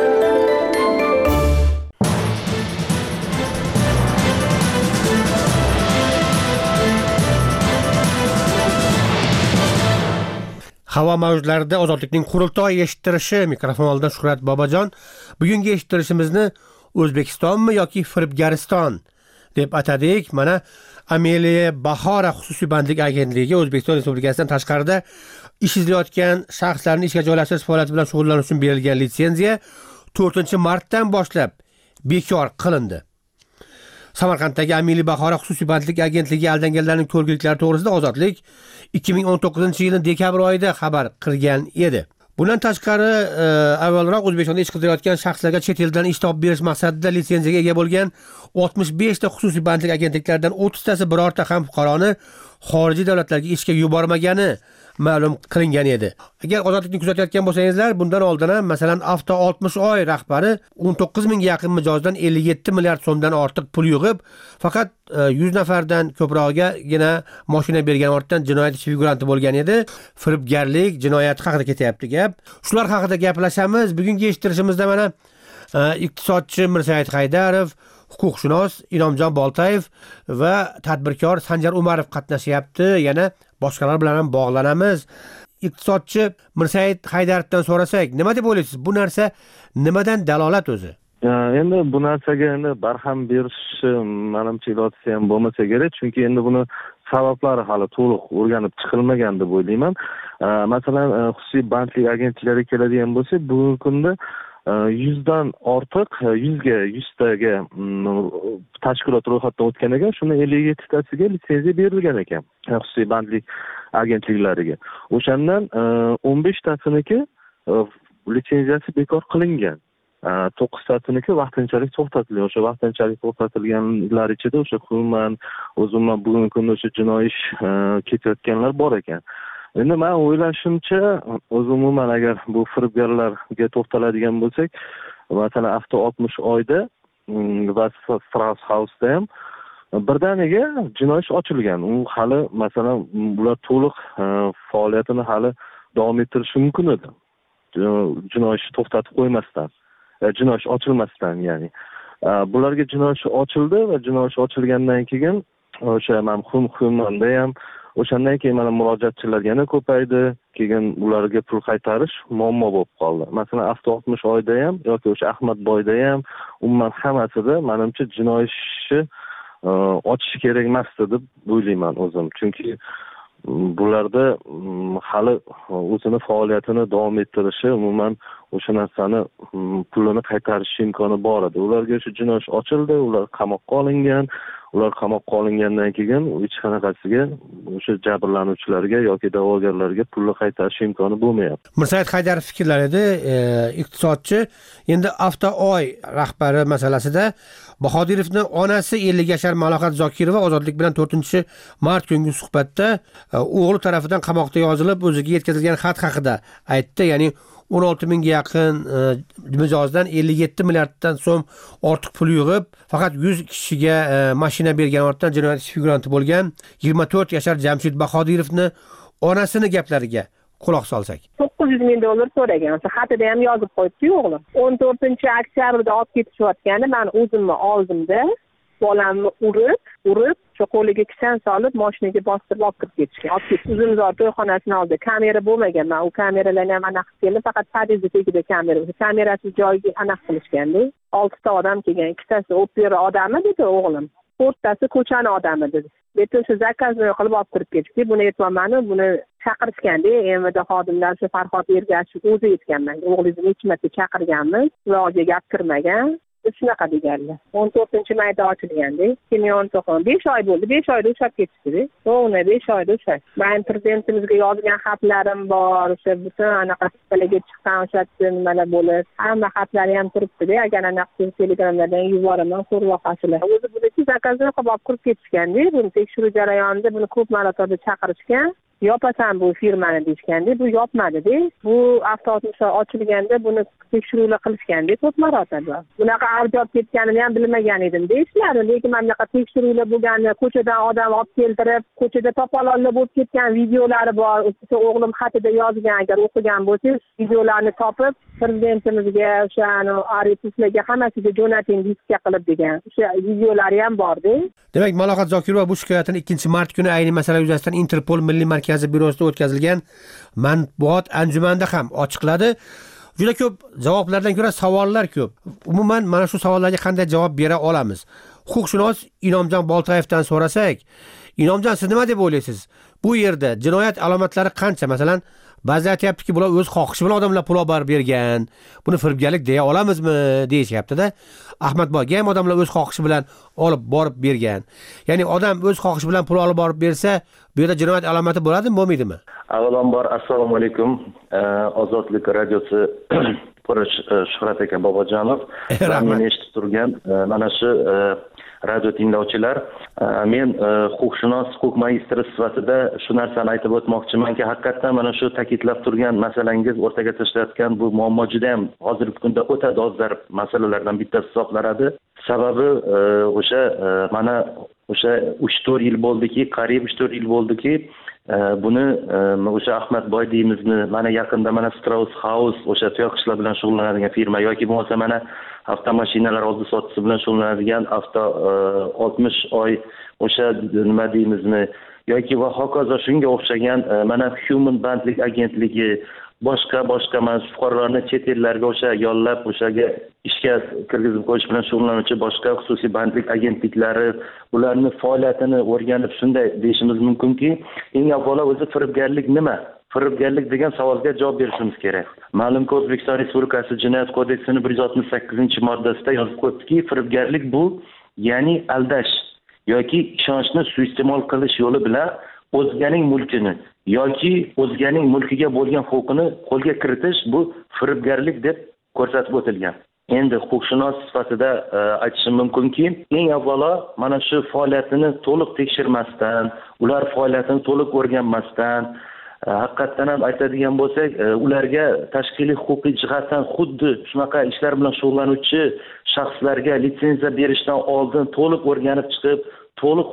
Havo mavjlarida ozodlikning qurultoy eshittirishi mikrofon oldida Shuhrat Bobojon. Bugungi eshittirishimizni O'zbekistonmi yoki Firibgariston deb atadik. Mana Ameliya Bahora xususiy bandlik agentligiga O'zbekiston Respublikasidan tashqarida ish izlayotgan shaxslarni ishga joylashtirish faoliyati bilan shug'ullanish uchun berilgan litsenziya 4-martdan boshlab bekor qilindi. Samarqanddagi Ameliya Bahora xususiy bandlik agentligi aldanganlarning ko'rgiliklari to'g'risida Ozodlik 2019-yilning dekabr oyida xabar qilgan edi. Bundan tashqari, avvalroq O'zbekistonda ish qidirayotgan shaxslarga chet eldan ish topib berish maqsadida litsenziyaga ega bo'lgan 65 ta xususiy bandlik agentliklaridan 30 tasi birorta ham fuqaroni xorijiy davlatlarga ishga yubormagani ma'lum qilingan edi. Agar ozodlikni kuzatayotgan bo'lsangizlar, bundan oldin ham masalan Avto 60 oy rahbari 19 mingga yaqin mijozdan 57 milliard so'mdan ortiq pul yig'ib, faqat 100 nafardan ko'prog'igagina mashina bergan ortidan jinoyat ishi figuranti bo'lgan edi. Firibgarlik, jinoyat haqida ketyapti gap. Shular haqida gaplashamiz. Bugungi eshittirishimizda mana iqtisodchi Mirsaid Haydarov, huquqshunos Inomjon Boltayev va tadbirkor Sanjar Umarov qatnashyapti. Yana boshqalar bilan ham bog'lanamiz. Iqtisodchi Mirsaid Haydarovdan so'rasak, nima deb o'ylaysiz? Bu narsa nimadan dalolat o'zi? Endi bu narsaga endi barham berish menimcha iloji ham bo'lmasa kerak, chunki endi buni sabablari hali to'liq o'rganib chiqilmagan deb o'ylayman. Masalan, xususiy bandlik agentliklariga keladigan bo'lsak, bugungi kunda 100 dan ortiq, 100 taga tashkilot ro'yxatdan o'tgan ekan, shuni 57 tasiga litsenziya berilgan ekan xususiy bandlik agentliklariga. O'shandan 15 tasiniki litsenziyasi bekor qilingan. 9 tasiniki vaqtinchalik to'xtatilgan. O'sha vaqtinchalik to'xtatilganlar ichida o'sha umuman o'zimdan bugungi kunda o'sha jinoiy ish ketayotganlar bor ekan. Endi men o'ylashimcha, umuman agar bu firibgarlarga to'xtaladigan bo'lsak, masalan Avto 60 oyda va Strauss House'da ham birdaniga jinoiy ish ochilgan. U hali masalan bular to'liq faoliyatini hali davom ettirishi mumkin edi. Jinoiy ish to'xtatib qo'ymasdan, jinoiy ish ochilmasdan, ya'ni bularga jinoiy ish ochildi va jinoiy ish ochilgandan keyin o'sha Xumanda ham o'shandan keyin mana murojaatchilar yana ko'paydi, keyin ularga pul qaytarish muammo bo'lib qoldi. Masalan, Avto 60 oyda ham yoki o'sha Ahmadboyda ham umuman hammasida menimcha jinoiy ishni ochish kerak emasdi deb o'ylayman o'zim. Chunki bularda hali o'zini faoliyatini davom ettirishi, umuman o'sha narsani pulini qaytarish imkoni bor edi. Ularga o'sha jinoiy ish ochildi, ular qamoqqa olingan. Ular qamoqqa olingandan keyin hech qanaqasiga o'sha jabrlanuvchilarga yoki da'vogarlarga pulni qaytarish imkoni bo'lmayapti. Mirsaid Haydarov fikrlarida iqtisodchi endi Avto oy rahbari masalasida Bahodirovning onasi 50 yashar Malohat Zokirova Ozodlik bilan 4-mart kungi suhbatda o'g'li tomonidan qamoqda yozilib o'ziga yetkazilgan xat haqida aytdi, ya'ni 16 mingga yaqin mijozdan 57 milliarddan so'm ortiq pul yig'ib, faqat 100 kishiga mashina bergan ortidan jinoyat ishi figuranti bo'lgan 24 yashar Jamshid Bahodirovni onasini gaplariga quloq solsak. 900 ming dollar so'ragan. Xatida ham yozib qo'yibdi o'g'lim. 14-oktyabrda olib ketishayotganda men o'zimni oldimda bolamni urib, qo'liga kishan solib, mashinaga bostirib olib kirib ketishgan. Uzumzor to'yxonasining oldida kamera bo'lmagan. Men u kameralarni ham aniq qilib, faqat podyezdda tegida kamera. Kamerasiz joyiga aniq qilishganda, 6 ta odam kelgan, ikkitasi opera odami dedi o'g'lim. 4tasi ko'chani odami dedi. Butun shu zakazni qilib olib kirib ketdi. Buni aytmani, buni chaqirishganda, MVD xodimlari shu Farhod Ergashev o'zi aytganman. O'g'lingizni necha marta chaqirganmiz, ularga gap kirmagan. Shunaqa deganlar. 14-mayda ochilganda, 5 oy bo'ldi. 5 oyda ushlab ketishdi. To'g'ri, 5 oyda ushlab. Men prezidentimizga yozgan xatlarim bor, o'sha butun anaqa talaga chiqqan o'sha nimalar bo'lib, hamma xatlari ham turibdi-da. Agar anaqa telegramlardan yuboraman, ko'rvoqasizlar. O'zi buni zakazni qilib olib kirib ketishganda, buni tekshiruv jarayonida buni ko'p marotaba chaqirishgan. Yopasan bu firmani deyishganda, bu yopmadi-da. Bu Avto 60 ochilganda buni tekshiruvlar qilishganda ko'p marotaba. Bunaqa avjod ketganini ham bilmagan edim deyishlar. Lekin mana bunaqa tekshiruvlar bo'lganda, ko'chadan odam olib keltirib, ko'chada topolonlar bo'lib ketgan videolari bor. O'g'lim xatida yozgan, agar o'qigan bo'lsangiz, videolarni topib prezidentimizga, o'sha arxivlarga hammasiga jo'nating diskka qilib degan. O'sha videolari ham bor-da. Demak, Malohat Zokirova bu shikoyatini 2-mart kuni ayni masala yuzasidan Interpol Milliy markazi bürosida o'tkazilgan matbuot anjumanida ham ochiqladi. Juda ko'p javoblardan ko'ra savollar ko'p. Umuman mana shu savollarga qanday javob bera olamiz? Huquqshunos Inomjon Boltayevdan so'rasak, Inomjon, siz nima deb o'ylaysiz? Bu yerda jinoyat alomatlari qancha? Masalan, ba'zi aytayaptiki, bular o'z xohishi bilan odamlar pul olib borib bergan. Buni firibgarlik deya olamizmi deyishyapti-da. Ahmadboyga ham odamlar o'z xohishi bilan olib borib bergan. Ya'ni odam o'z xohishi bilan pul olib borib bersa, bu yerda jinoyat alomati bo'ladimi, bo'lmaydimi? Avvalambor assalomu alaykum. Ozodlik radiosi Shuhrat aka Bobojonov va meni eshitib turgan mana shu radio tinglovchilar, men huquqshunos, huquq magistri sifatida shu narsani aytib o'tmoqchimanki, haqiqatan mana shu ta'kidlab turgan masalangiz o'rtaga tashlayotgan bu muammo juda ham hozirgi kunda o'ta dolzarb masalalardan bittasi hisoblanadi. Sababi mana o'sha 3-4 yil bo'ldiki, qariyb 3-4 yil bo'ldiki, buni o'sha Ahmadboy deymizmi, mana yaqinda mana Strauss House o'sha tuyoq ishlar bilan shug'ullanadigan firma yoki bo'lmasa mana avtomashinalar oldi sotisi bilan shug'ullanadigan 60 oy o'sha nima deymizmi yoki va hokazo shunga o'xshagan mana Human bandlik agentligi boshqa mana fuqarolarni chet ellarga o'sha yollab o'shaga ishga kirgizib qo'yish bilan shug'ullanuvchi boshqa xususiy bandlik agentliklari ularni faoliyatini o'rganib shunday deyishimiz mumkinki, eng avvalo o'zi firibgarlik nima? Firibgarlik degan savolga javob berishimiz kerak. Ma'lumki, O'zbekiston Respublikasi Jinoyat kodeksining 168-moddasida yozib qo'yibdiki, firibgarlik bu ya'ni aldash yoki ishonchni suiiste'mol qilish yo'li bilan o'zganing mulkini yoki o'zganing mulkiga bo'lgan huquqini qo'lga kiritish bu firibgarlik deb ko'rsatib o'tilgan. Endi huquqshunos sifatida aytishim mumkinki, eng avvalo mana shu faoliyatini to'liq tekshirmasdan, ular faoliyatini to'liq o'rganmasdan, haqiqatan ham aytadigan bo'lsak, ularga tashkiliy huquqiy jihatdan xuddi shunaqa ishlar bilan shug'ullanuvchi shaxslarga litsenziya berishdan oldin to'liq o'rganib chiqib, to'liq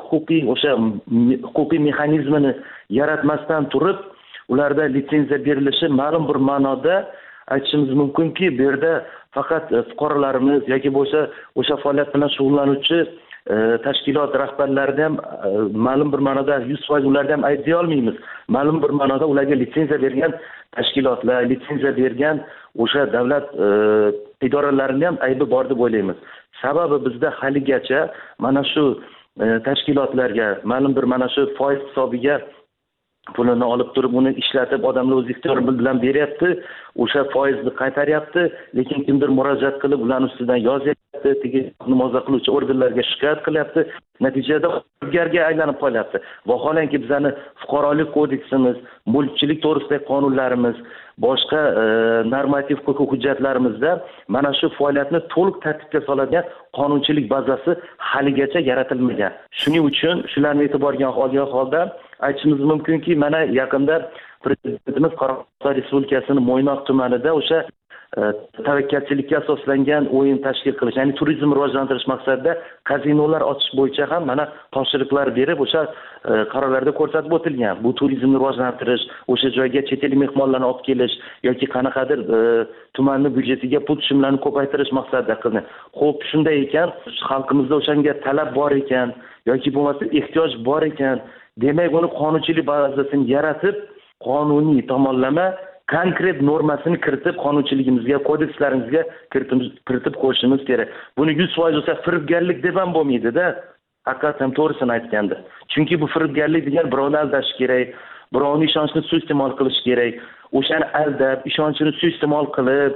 huquqiy mexanizmini yaratmasdan turib, ularda litsenziya berilishi ma'lum bir ma'noda aytishimiz mumkinki, bu yerda faqat fuqarolarimiz yoki bo'lsa o'sha faoliyat bilan shug'ullanuvchi tashkilot rahbarlarini ham ma'lum bir ma'noda 100% ularni ham aytay olmaymiz. Ma'lum bir ma'noda ularga litsenziya bergan tashkilotlar, litsenziya bergan o'sha davlat idoralarini ham aybi bor deb o'ylaymiz. Sababi bizda haligacha mana shu tashkilotlarga ma'lum bir mana shu foiz hisobiga pulini olib turib uni ishlatib odamlar o'z ixtiyori bilan beryapti, o'sha foizni qaytaryapti, lekin kimdir murojaat qilib ularni ustidan yozyapti, murojaat qiluvchi organlarga shikoyat qilyapti, natijada firibgarga aylanib qolyapti. Vaholanki bizning fuqarolik kodeksimiz, mulkchilik to'g'risidagi qonunlarimiz, boshqa normativ huquqiy hujjatlarimizda mana shu faoliyatni to'liq tartibga soladigan qonunchilik bazasi haligacha yaratilmagan. Shuning uchun shularni e'tiborga olgan holda aytishimiz mumkinki, mana yaqinda Prezidentimiz Qoraqalpog'iston Respublikasining Mo'ynoq tumanida o'sha tavakkalchilikka asoslangan o'yin tashkil qilish, ya'ni turizmni rivojlantirish maqsadida kazinolar ochish bo'yicha ham mana topshiriqlar berib, o'sha qarorlarda ko'rsatib o'tilgan. Bu turizmni rivojlantirish, o'sha joyga chet el mehmonlarni olib kelish yoki qanaqadir tumanning byudjetiga pul tushumlarini ko'paytirish maqsadida qilingan. Xo'p, shunday ekan, xalqimizda o'shanga talab bor ekan yoki bo'lmasa ehtiyoj bor ekan, demak uni qonunchilik bazasini yaratib, qonuniy tomonlama konkret normasini kiritib, qonunchiligimizga, kodekslarimizga kiritib qo'yishimiz kerak. Buni 100% bo'lsa firibgarlik deb ham bo'lmaydi-da. Haqiqatan to'g'risini aytganda. Chunki bu firibgarlik degan birovni aldash kerak, birovning ishonchini suiiste'mol qilish kerak. O'shani aldab, ishonchini suiiste'mol qilib,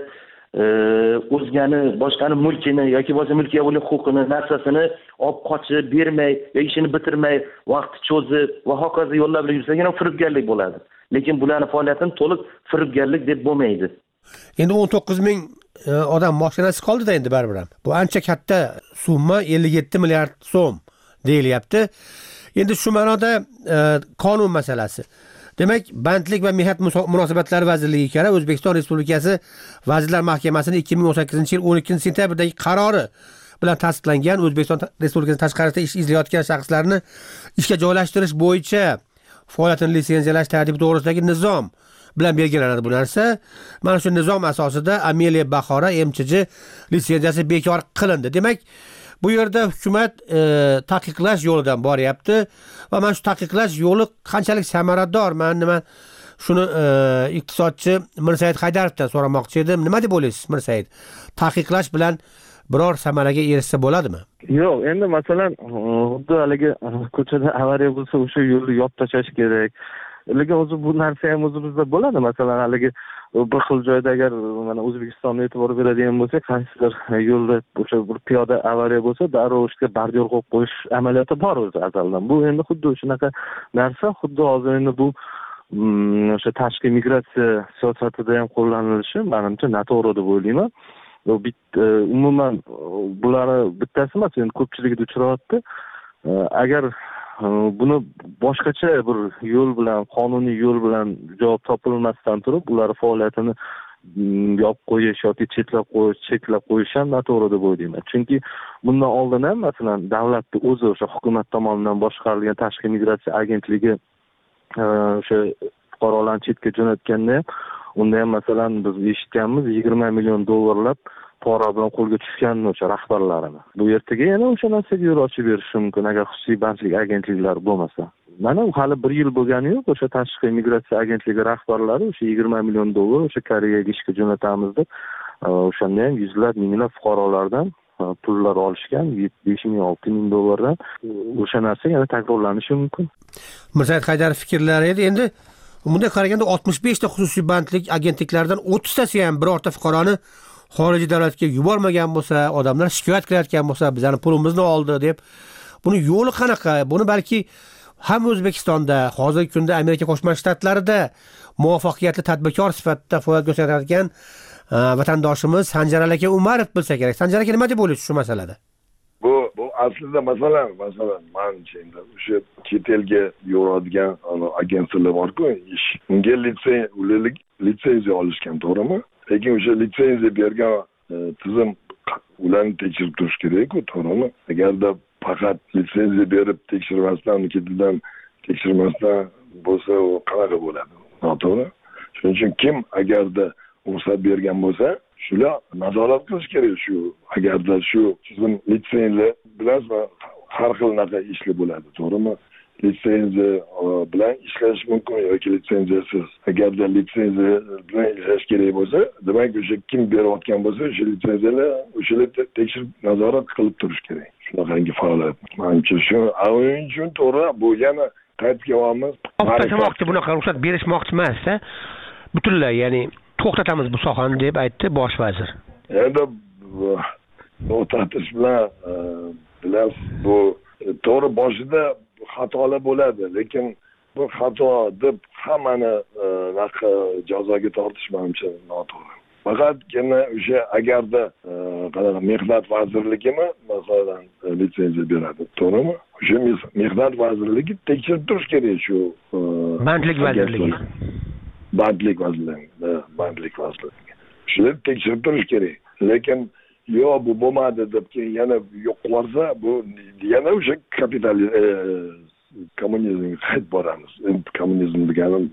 o'zgani, boshqani mulkini yoki bo'lsa mulkiga bo'lgan huquqini, narsasini olib qochib, bermay, yoki ishini bitirmay, vaqt cho'zib va hokazo yo'llar bilan yursagina firibgarlik bo'ladi. Lekin bularning faoliyatini to'liq firibgarlik deb bo'lmaydi. Endi 19 ming odam mashinasi qoldi-da endi baribir ham. Bu ancha katta summa, 57 milliard so'm deyilyapti. Endi shu ma'noda qonun masalasi. Demak, Bandlik va mehnat munosabatlari vazirligiga ko'ra O'zbekiston Respublikasi Vazirlar Mahkamasining 2018-yil 12-sentyabrdagi qarori bilan tasdiqlangan O'zbekiston Respublikasi tashqarisida ish izlayotgan shaxslarni ishga joylashtirish bo'yicha faoliyatini litsenziyalash tartibi to'g'risidagi nizom bilan belgilanadi bu narsa. Mana shu nizom asosida Ameliya Bahora MChJ litsenziyasi bekor qilindi. Demak, bu yerda hukumat taqiqlash yo'lidan boryapti va mana shu taqiqlash yo'li qanchalik samarador? Nima shuni iqtisodchi Mirsaid Haydarovdan so'ramoqchi edim. Nima deb o'ylaysiz, Mirsaid? Taqiqlash bilan biror samaraga erishsa bo'ladimi? Yo'q, endi masalan, xuddi haligi ko'chada avariya bo'lsa, o'sha yo'lni yopib tashlash kerak. Lekin o'zi bu narsa ham o'zimizda bo'ladi. Masalan, haligi bir xil joyda agar mana O'zbekistonni e'tibor beradigan bo'lsak, qaysidir yo'lda o'sha bir piyoda avariya bo'lsa, darrov o'shga bordyur qo'yib qo'yish amaliyoti bor o'zi azaldan. Bu endi xuddi shunaqa narsa, xuddi hozir endi bu o'sha tashqi migratsiya siyosatida ham qo'llanilishi menimcha noto'g'ri deb o'ylayman. Umuman bularni bittasi emas, endi ko'pchiligida uchrayapti. Agar buni boshqacha bir yo'l bilan, qonuniy yo'l bilan javob topilmasdan turib, ular faoliyatini yopib qo'yish yoki cheklab qo'yish ham noto'g'ri deb o'ylayman. Chunki bundan oldin ham masalan davlatning o'zi o'sha hukumat tomonidan boshqarilgan tashqi migratsiya agentligi o'sha fuqarolarni chetga jo'natganda ham unda ham masalan biz eshitganmiz 20 million dollarlab pora bilan qo'lga tushgan o'sha rahbarlarini. Bu ertaga yana o'sha narsaga yo'l ochib berishi mumkin agar xususiy bandlik agentliklari bo'lmasa. Mana u hali 1 yil bo'lgani yo'q, o'sha tashqi migratsiya agentligi rahbarlari o'sha 20 million dollar o'sha Koreyaga ishga jo'natamiz deb o'shanda ham yuzlab, minglab fuqarolardan pullar olishgan, 5 ming, 6 ming dollardan. O'sha narsa yana takrorlanishi mumkin. Mirzaid Haydarov fikrlari edi. Endi bunday qaraganda 65 ta xususiy bandlik agentliklaridan 30 tasi ham birorta fuqaroni xorijiy davlatga yubormagan bo'lsa, odamlar shikoyat qilayotgan bo'lsa, bizning pulimizni oldi deb, buni yo'li qanaqa? Buni balki ham O'zbekistonda, hozirgi kunda Amerika Qo'shma Shtatlarida muvaffaqiyatli tadbirkor sifatida faoliyat ko'rsatayotgan vatandoshimiz Sanjar aka Umarov bo'lsa kerak. Sanjar aka nima deb o'ylaysiz shu masalada? Bu aslida masalan menimcha endi o'sha chet elga yuboradigan agentliklar bor-ku, unga litsenziya olishgan, to'g'rimi? Lekin o'sha litsenziya bergan tizim ularni tekshirib turish kerak-ku, to'g'rimi? Agarda faqat litsenziya berib tekshirmasdan, ketidan tekshirmasdan bo'lsa, u qanaqa bo'ladi? Noto'g'ri. Shuning uchun kim agarda ruxsat bergan bo'lsa, shular nazorat qilish kerak. Shu agarda shu tizim litsenziya bilan har xil naqa ishli bo'ladi, to'g'rimi? Litsenziya bilan ishlash mumkin yoki litsenziyasiz. Agarda litsenziya bilan ishlash kerak bo'lsa, demak o'sha kim berayotgan bo'lsa, o'sha litsenziyalar o'shalar tekshirib nazorat qilib turish kerak. Shunaqangi faoliyat. Menimcha shu o'yin uchun to'g'ri, bu yana qaytib kelamiz. To'xtatmoqchi, bunaqa ruxsat berishmoqchi emas-da. Butunlay, ya'ni to'xtatamiz bu sohani deb aytdi bosh vazir. Endi to'xtatish bilan bu to'g'ri boshida xatolar bo'ladi, lekin bu xato deb hammani jazoga tortish menimcha noto'g'ri. Faqatgina o'sha agarda mehnat vazirligimi masalan litsenziya beradi, to'g'rimi? O'sha mehnat vazirligi tekshirib turish kerak shu bandlik vazirligi. Bandlik vazirligi. Shular tekshirib turish kerak. Lekin yo'q, bu bo'lmadi deb keyin yana yo'q qilsa, bu yana o'sha kommunizmga qaytib boramiz. Kommunizm deganim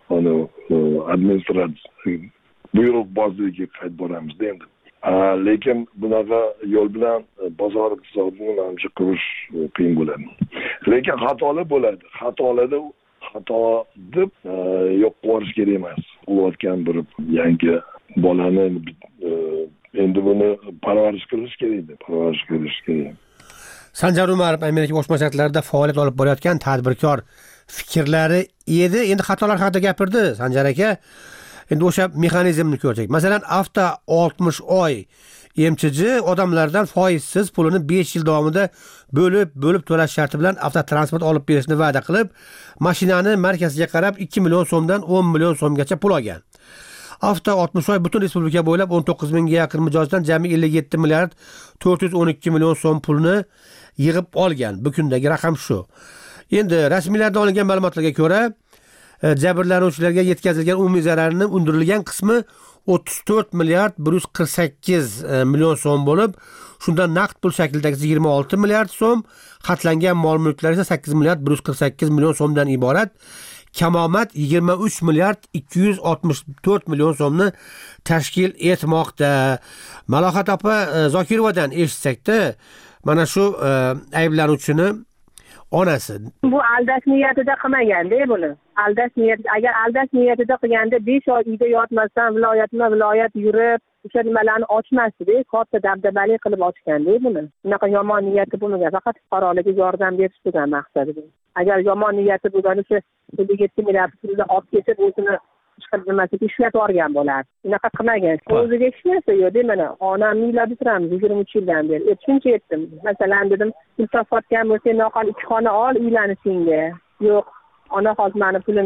administratsiya buyruqbozligiga qaytib boramiz endi. Lekin bunaqa yo'l bilan bozor iqtisodini menimcha qurish qiyin bo'ladi. Lekin xatolar bo'ladi. Xatolarda xato deb yo'q qilish kerak emas. Bo'layotgan bir yangi bolani endi buni parvarish qilish kerak. Sanjar Umarov Amerika Qo'shma Shtatlarida faoliyat olib borayotgan tadbirkor fikrlari edi. Endi xatolar haqida gapirdi Sanjar aka. Endi o'sha mexanizmni ko'rdik. Masalan, hafta 60 oy MCJ odamlardan foizsiz pulini 5 yil davomida bo'lib to'lash sharti bilan avtotransport olib berishni va'da qilib, mashinani markaziga qarab 2 million so'mdan 10 million so'mgacha pul olgan. Hafta 60 oy butun respublika bo'ylab 19 mingga yaqin mijozdan jami 57 milliard 412 million so'm pulni yig'ib olgan. Bu kundagi raqam shu. Endi rasmiylardan olingan ma'lumotlarga ko'ra, jabrlanuvchilarga yetkazilgan umumiy zararning undirilgan qismi 34 milliard 148 million so'm bo'lib, shundan naqd pul shaklidagi 26 milliard so'm, xatlangan mol-mulklar esa 8 milliard 148 million so'mdan iborat. Kamomad 23 milliard 264 million so'mni tashkil etmoqda. Malohat opa Zokirovadan eshitsakda, mana shu ayblanuvchini onasi. Bu aldash niyatida qilmaganda buni. Agar aldash niyatida qilganda 5 oy uyda yotmasdan viloyat yurib, o'sha nimalarni ochmasdi, katta dabdabali qilib ochganda buni. Bunaqa yomon niyati bo'lmagan, faqat fuqarolarga yordam berish degan maqsadida. Agar yomon niyati bo'lganida 7 milliard pulni olib ketib o'zini chiqarmasiga ishlab olgan bo'lardi. Bunaqa qilmagan. O'ziga hech narsa yo'q, mana onam uylada turamiz 23 yildan beri. Shuncha aytdim. Masalan dedim, pul topayotgan bo'lsa, noqal 2 xona ol uylanishingga. Yo'q, ona hozir meni pulim yo'q.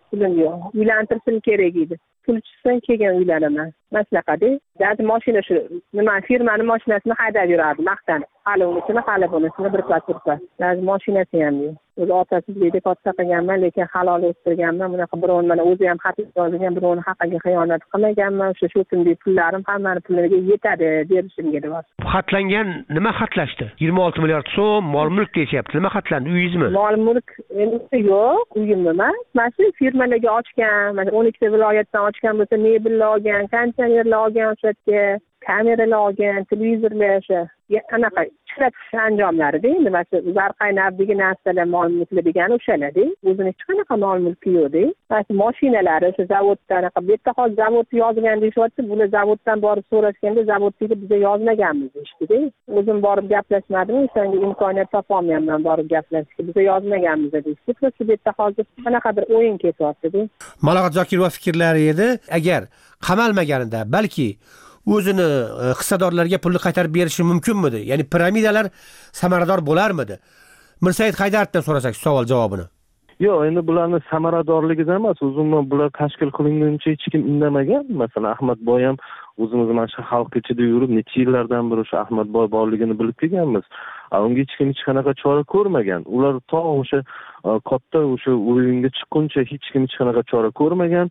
pulim yo'q. Uylantirishim kerak edi. Pul tushsin keyin uylanaman. Maslahati. Dad mashina shu nima firmani mashinasini haydab yurardi maqtanib. Hali unisini, hali bunisini bir pas. Dad mashinasi ham yo'q. O'zi otasi deydi katta qilganman, lekin halol o'stirganman. Bunaqa birovni mana o'zi ham xat yozgan, birovni haqqiga xiyonat qilmaganman. Shu kunlik pullarim hammani pullariga yetadi derishimga deyapti. Xatlangan nima xatlashdi? 26 milliard so'm mol mulk deyapti. Nima xatlandi? Uyingizmi? Mol mulk endi yo'q, uyim emas. Mana shu firmalarga ochgan, mana 12 viloyatdan ochgan bo'lsa, mebellar olgan, konteynerlar olgan, o'sha yerga kameralar olgan, televizorlar o'sha anaqa ishlatish anjomlarida endi mana shu zarqaynabdagi narsalar mol mulklar degani o'shalarda. O'zini hech qanaqa mol mulki yo'qda. Mana shu mashinalari o'sha zavoddan anaqa bu yerda hozir zavodni yozgan deyapti. Bular zavoddan borib so'rashganda zavodda biza yozmaganmiz deyishdi-da. O'zim borib gaplashmadim, o'shanga imkoniyat topolmayapman borib gaplashishga. Biza yozmaganmiz deyishdi. Shu yerda hozir qanaqadir o'yin ketyapti-da. Malohat Zokirova fikrlari edi, agar qamalmaganida balki o'zini hissadorlarga pulni qaytarib berishi mumkinmidi? Ya'ni piramidalar samarador bo'larmidi? Mirsaid Haydarovdan so'rasak savol javobini. Yo'q, endi bularning samaradorligidan emas, o'zimni bular tashkil qilinguncha hech kim indamagan. Masalan, Ahmadboy ham o'zimiz mana shu xalq ichida yurib, necha yillardan beri o'sha Ahmadboy borligini bilib kelganmiz. Unga hech kim hech qanaqa chora ko'rmagan. Ular to o'sha katta o'sha o'yinga chiqquncha hech kim hech qanaqa chora ko'rmagan.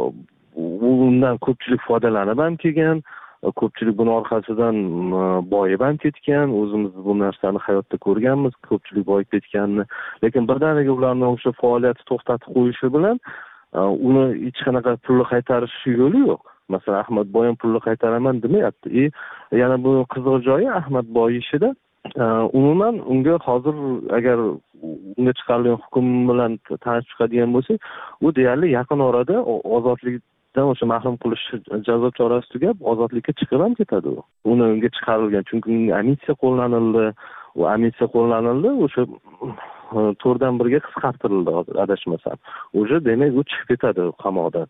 Undan ko'pchilik foydalanib ham kelgan. Ko'pchilik buni orqasidan boyib ham ketgan. O'zimiz bu narsani hayotda ko'rganmiz, ko'pchilik boyib ketganini. Lekin birdaniga ularning o'sha faoliyati to'xtatib qo'yishi bilan uni hech qanaqa pulni qaytarish yo'li yo'q. Masalan, Ahmadboy ham pulni qaytaraman demayapti. Yana bu qiziq joyi Ahmadboy ishida umuman unga hozir agar unga chiqarilgan hukm bilan tanishib chiqadigan bo'lsak, u deyarli yaqin orada ozodlikdan o'sha mahrum qilish jazo chorasi tugab ozodlikka chiqib ham ketadi u. Unga chiqarilgan, chunki amnistiya qo'llanildi. U amnistiya qo'llanildi, o'sha 4dan 1ga qisqartirildi hozir adashmasam. O'sha demak u chiqib ketadi qamoqdan.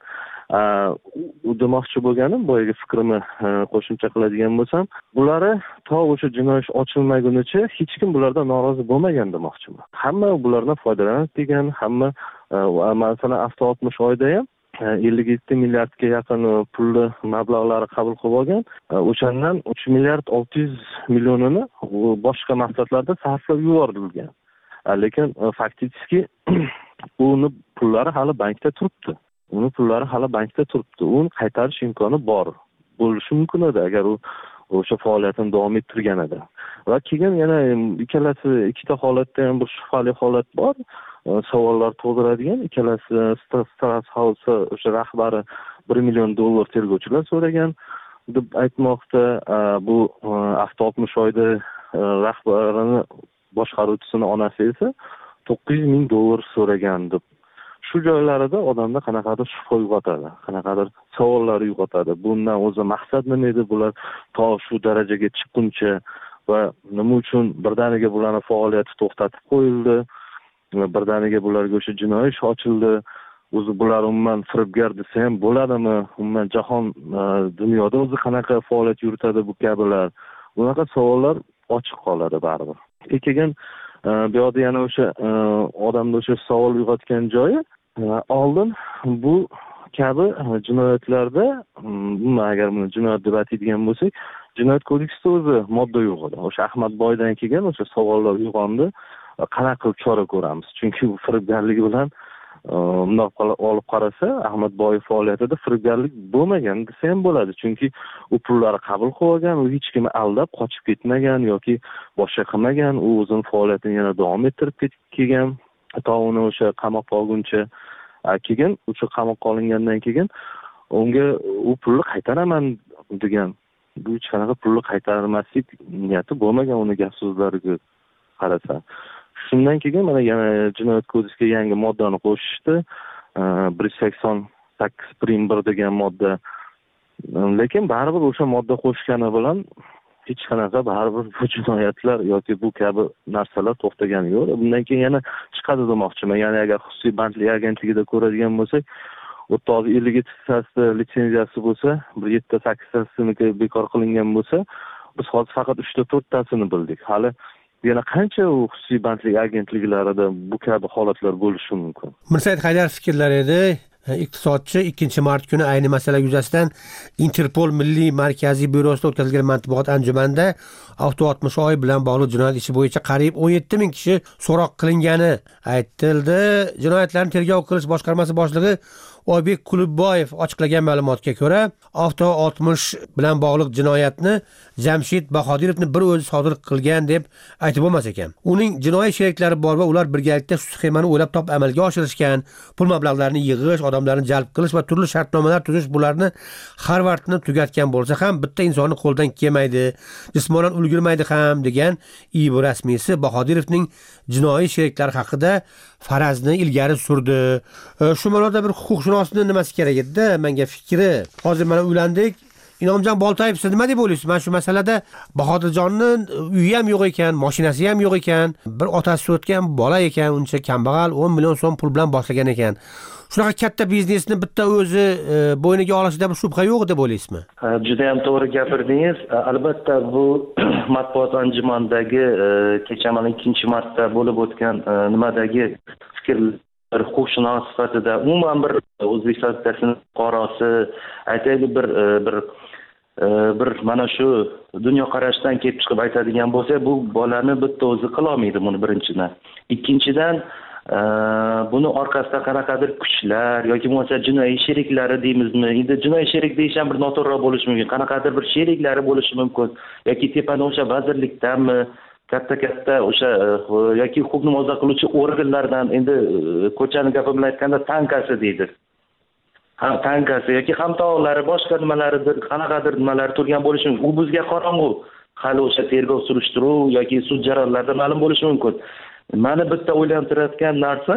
U demoqchi bo'lganim, boyaga fikrimni qo'shimcha qiladigan bo'lsam, bularni to o'sha jinoiy ish ochilmagunicha hech kim bulardan norozi bo'lmagan demoqchiman. Hamma bulardan foydalanib kelgan, hamma masalan avto 60 oyda ham 57 milliardga yaqin pulli mablag'lari qabul qilib olgan. O'shandan 3 milliard 600 millionini boshqa maqsadlarda sarflab yuborilgan. Lekin faktiski uni pullari hali bankda turibdi. Uni qaytarish imkoni bor. Bo'lishi mumkin edi agar u o'sha faoliyatini davom ettirganida. Va keyin yana ikkita holatda ham bir shubhali holat bor. Savollar tug'diradigan. Ikkalasi Stras House o'sha rahbari $1 million tergovchilar so'ragan deb aytmoqda. Bu avto 60 oyda rahbarini boshqaruvchisini onasi esa $900,000 so'ragan deb. Shu joylarida odamda qanaqadir shubha uyg'otadi, qanaqadir savollar uyg'otadi. Bundan o'zi maqsad nima edi? Bular to shu darajaga chiqquncha va nima uchun birdaniga bularning faoliyati to'xtatib qo'yildi? Birdaniga bularga o'sha jinoiy ish ochildi. O'zi bular umuman firibgar desa ham bo'ladimi? Umuman jahon dunyoda o'zi qanaqa faoliyat yuritadi bu kabilar? Bunaqa savollar ochiq qoladi baribir. Keyin bu yoqda yana o'sha odamda o'sha savol uyg'otgan joyi, oldin bu kabi jinoyatlarda, agar buni jinoyat deb aytadigan bo'lsak, jinoyat kodeksida o'zi modda yo'q edi. O'sha Ahmadboydan keyin o'sha savollar uyg'ondi. Qanaqa qilib chora ko'ramiz? Chunki u firibgarligi bilan bundoq olib qarasa, Ahmadboy faoliyatida firibgarlik bo'lmagan desa ham bo'ladi. Chunki u pullarni qabul qilib olgan, u hech kimni aldab qochib ketmagan yoki boshqa qilmagan. U o'zining faoliyatini yana davom ettirib kelgan. To uni o'sha qamoqqa olguncha. Keyin o'sha qamoqqa olingandan keyin unga u pulni qaytaraman degan. Bu hech qanaqa pulni qaytarmaslik niyati bo'lmagan uni gap so'zlariga qarasa. Shundan keyin mana yana jinoyat kodeksiga yangi moddani qo'shishdi. 188.1 degan modda. Lekin baribir o'sha modda qo'shgani bilan hech qanaqa baribir bu jinoyatlar yoki bu kabi narsalar to'xtagani yo'q. Bundan keyin yana chiqadi demoqchiman. Ya'ni agar xususiy bandlik agentligida ko'radigan bo'lsak, o'rta 57 litsenziyasi bo'lsa, 7-8tasini bekor qilingan bo'lsa, biz hozir faqat 3-4tasini bildik. Hali yana qancha xususiy bandlik agentliklarida bu kabi holatlar bo'lishi mumkin. Mirsayid Haydarov fikrlari edi. Iqtisodchi 2-mart kuni ayni masala yuzasidan Interpol Milliy markaziy byurosida o'tkazilgan matbuot anjumanida Avto 60 bilan bog'liq jinoyat ishi bo'yicha qariyb 17 ming kishi so'roq qilingani aytildi. Jinoyatlarni tergov qilish boshqarmasi boshlig'i Oybek Kulubboyev ochiqlagan ma'lumotga ko'ra, Avto 60 bilan bog'liq jinoyatni Jamshid Bahodirovni bir o'zi sodir qilgan deb aytib bo'lmas ekan. Uning jinoiy sheriklari bor va ular birgalikda sxemani o'ylab topib amalga oshirishgan, pul mablag'larini yig'ish, odamlarni jalb qilish va turli shartnomalar tuzish bularni Harvardni tugatgan bo'lsa ham bitta insonni qo'ldan kelmaydi, jismonan ulgurmaydi ham degan IIB rasmiysi Bahodirovning jinoiy sheriklari haqida farazni ilgari surdi. Shu ma'noda bir huquqshunosning nimasi kerak edi? Menga fikri. Hozir mana uylandik. Inomjon Boltayev, siz nima deb o'ylaysiz? Mana shu masalada Bahodirjonning uyi ham yo'q ekan, mashinasi ham yo'q ekan, bir otasi o'tgan bola ekan, uncha kambag'al 10 million so'm pul bilan boshlagan ekan. Shunaqa katta biznesni bitta o'zi bo'yniga olishida bir shubha yo'q deb o'ylaysizmi? Juda ham to'g'ri gapirdingiz. Albatta bu matbuot anjumanidagi kecha mana 2-martda bo'lib o'tgan nimadagi fikrlar huquqshunos sifatida umuman bir O'zbekiston Respublikasining fuqarosi aytaylik bir mana shu dunyoqarashdan kelib chiqib aytadigan bo'lsa, bu bolani bitta o'zi qila olmaydi buni birinchidan. Ikkinchidan buni orqasida qanaqadir kuchlar yoki bo'lmasa jinoiy sheriklari deymizmi? Endi jinoiy sherik deyish ham bir noto'g'ri bo'lishi mumkin. Qanaqadir bir sheriklari bo'lishi mumkin yoki tepada o'sha vazirlikdanmi, katta o'sha yoki huquqni muhofaza qiluvchi organlardan, endi ko'chani gapi bilan aytganda tankasi deydi. Tankasi yoki hamtovoqlari boshqa nimalaridir, qanaqadir nimalar turgan bo'lishi mumkin. U bizga qorong'u. Hali o'sha tergov surishtiruv yoki sud jarayonlarida ma'lum bo'lishi mumkin. Meni bitta o'ylantirayotgan narsa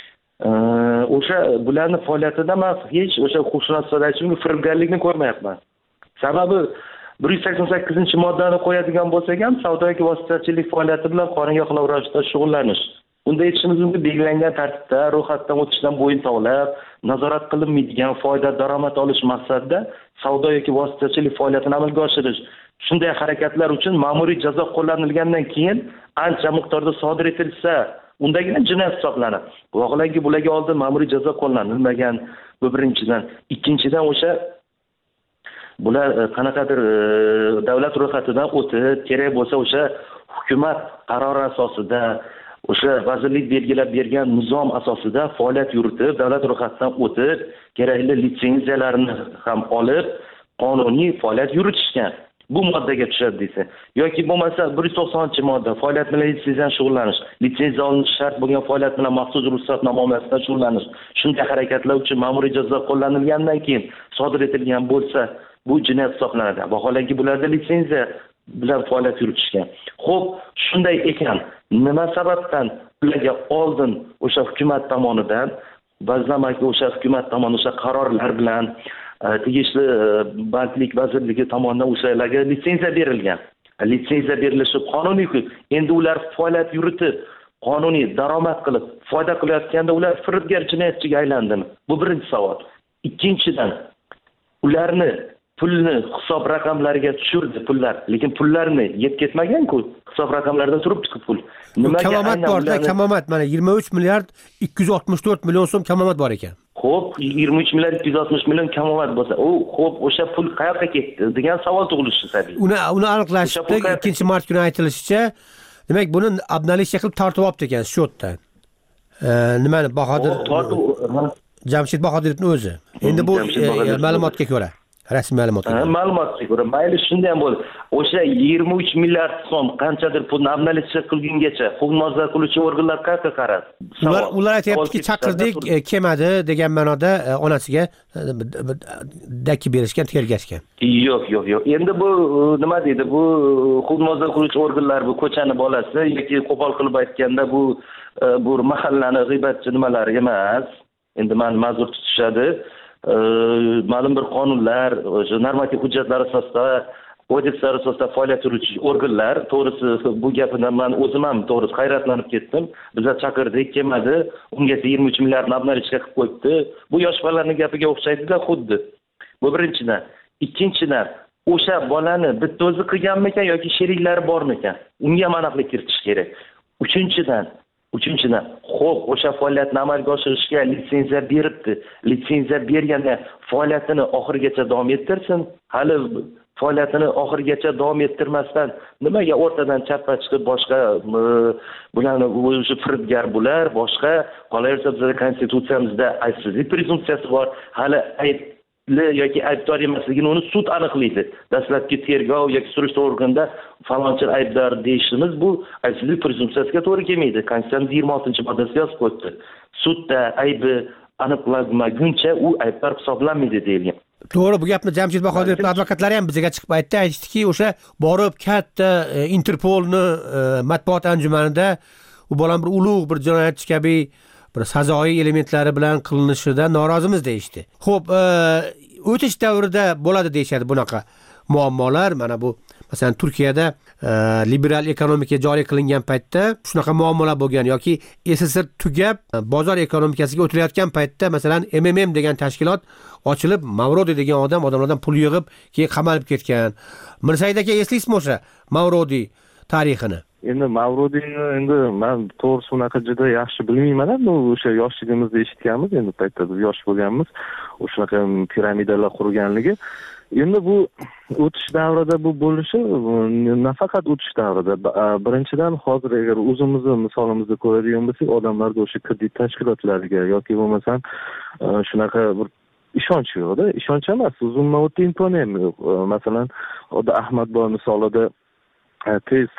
o'sha bularning faoliyatida men hech o'sha huquqshunoslar aytishim firibgarlikni ko'rmayapman. Sababi 188-moddani qo'yadigan bo'lsak ham savdo yoki vositachilik faoliyati bilan qonunga xilof ravishda shug'ullanish. Unda aytishimiz mumkin, belgilangan tartibda ro'yxatdan o'tishdan bo'yin tovlab, nazorat qilinmaydigan foyda daromad olish maqsadida savdo yoki vositachilik faoliyatini amalga oshirish. Shunday harakatlar uchun ma'muriy jazo qo'llanilgandan keyin ancha miqdorda sodir etilsa, undagina jinoyat hisoblanadi. Vaholanki bularga oldin ma'muriy jazo qo'llanilmagan, bu birinchidan. Ikkinchidan o'sha bular qanaqadir davlat ro'yxatidan o'tib, kerak bo'lsa o'sha hukumat qarori asosida, o'sha vazirlik belgilab bergan nizom asosida faoliyat yuritib, davlat ro'yxatidan o'tib, kerakli litsenziyalarni ham olib, qonuniy faoliyat yuritishgan. Bu moddaga tushadi desa, yoki bo'lmasa 190-modda faoliyat bilan litsenziyadan shug'ullanish, litsenziya olinishi shart bo'lgan faoliyat bilan maxsus ruxsatnoma muomalasida shug'ullanish. Shunday harakatlar uchun ma'muriy jazo qo'llanilgandan keyin sodir etilgan bo'lsa, bu jinoyat hisoblanadi. Vaholanki bularda litsenziya bilan faoliyat yuritishgan. Xo'p, shunday ekan, nima sababdan ularga oldin o'sha hukumat tomonidan, ba'zan o'sha hukumat tomonidan o'sha qarorlar bilan tegishli bandlik vazirligi tomonidan o'shalarga litsenziya berilgan. Litsenziya berilishi qonuniy-ku. Endi ular faoliyat yuritib, qonuniy daromad qilib, foyda qilayotganda ular firibgar jinoyatchiga aylandimi? Bu birinchi savol. Ikkinchidan, ularni pulni hisob raqamlariga tushirdi pullar, lekin pullarni yetkazmagan-ku, hisob raqamlarida turibdi-ku pul. Nimaga kamomat bor-da, kamomat mana 23 milliard 264 million so'm kamomat bor ekan. Xo'p, 23 milliard 260 million kamomat bo'lsa, xo'p, o'sha pul qayerga ketdi degan savol tug'ilishi tabiiy. Uni aniqlashda 2-mart kuni aytilishicha, demak buni obnalishga qilib tortib olibdi ekan счёtdan. Nimani Bahodir Jamshid Bahodirovning o'zi. Endi bu ma'lumotga ko'ra, rasmiy ma'lumotga ko'ra. Ma'lumotga ko'ra, mayli shunday ham bo'ldi. O'sha 23 milliard so'm qanchadir pulni obnalishga qilgungacha huquqni muhofaza qiluvchi organlar qayerga qaradi? Ular aytayaptiki, chaqirdik, kelmadi degan ma'noda onasiga daki berishgan, tergashgan. Yo'q. Endi bu nima deydi? Bu huquqni muhofaza qiluvchi organlar bu ko'chani bolasi yoki qo'pol qilib aytganda bu mahallani g'iybatchi nimalari emas. Endi meni ma'zur tutishadi. Ma'lum bir qonunlar, normativ hujjatlar asosida, kodekslar asosida faoliyat yurituvchi organlar, to'g'risi bu gapidan men o'zim ham to'g'risi hayratlanib ketdim. Bizlar chaqirdik, kelmadi, ungacha 23 milliardni obnalishga qilib qo'yibdi. Bu yosh bolalarning gapiga o'xshaydi-da xuddi. Bu birinchidan. Ikkinchidan, o'sha bolani bitta o'zi qilganmikan yoki sheriklari bormikan? Unga aniqlik kiritish kerak. Uchinchidan, xo'p, o'sha faoliyatni amalga oshirishga litsenziya beribdi. Litsenziya berganda faoliyatini oxirigacha davom ettirsin. Hali faoliyatini oxirigacha davom ettirmasdan nimaga o'rtadan chappa chiqib boshqa bularni o'zi firibgar bular, boshqa qolaversa bizning konstitutsiyamizda aybsizlik prezumpsiyasi bor. Hali yoki aybdor emasligini uni sud aniqlaydi. Dastlabki tergov yoki surishtiruv organida falonchi aybdor deyishimiz bu aybsizlik prezumpsiyasiga to'g'ri kelmaydi. Konstitutsiyaning 26-moddasiga yozib qo'yibdi. Sudda aybi aniqlanmaguncha u aybdor hisoblanmaydi deyilgan. To'g'ri, bu gapni Jamshid Bahodirov advokatlari ham bizga chiqib aytishdiki, o'sha borib katta Interpolni matbuot anjumanida u bolam bir ulug' bir jinoyatchi kabi bir sazoyi elementlari bilan qilinishidan norozimiz deyishdi. Xo'p, o'tish davrida bo'ladi deyshadi bunaqa muammolar. Mana bu masalan Turkiyada liberal ekonomika joriy qilingan paytda shunaqa muammolar bo'lgan yoki SSR tugab bozor ekonomikasiga o'tilayotgan paytda masalan MMM degan tashkilot ochilib, Mavrodi degan odamlardan pul yig'ib, keyin qamalib ketgan. Mirsaid aka, eslaysizmi o'sha Mavrodi tarixini? Endi Mavrodini men to'g'risi unaqa juda yaxshi bilmayman. Bu o'sha yoshligimizda eshitganmiz, endi paytda biz yosh bo'lganmiz. O'shunaqa piramidalar qurganligi. Endi bu o'tish davrida bu bo'lishi nafaqat o'tish davrida. Birinchidan hozir agar o'zimizni misolimizni ko'radigan bo'lsak, odamlarda o'sha kredit tashkilotlariga yoki bo'lmasam shunaqa bir ishonch yo'q-da. Ishonch emas, uzun muddatli imkoniyat yo'q. Masalan, Ahmadboy misolida tez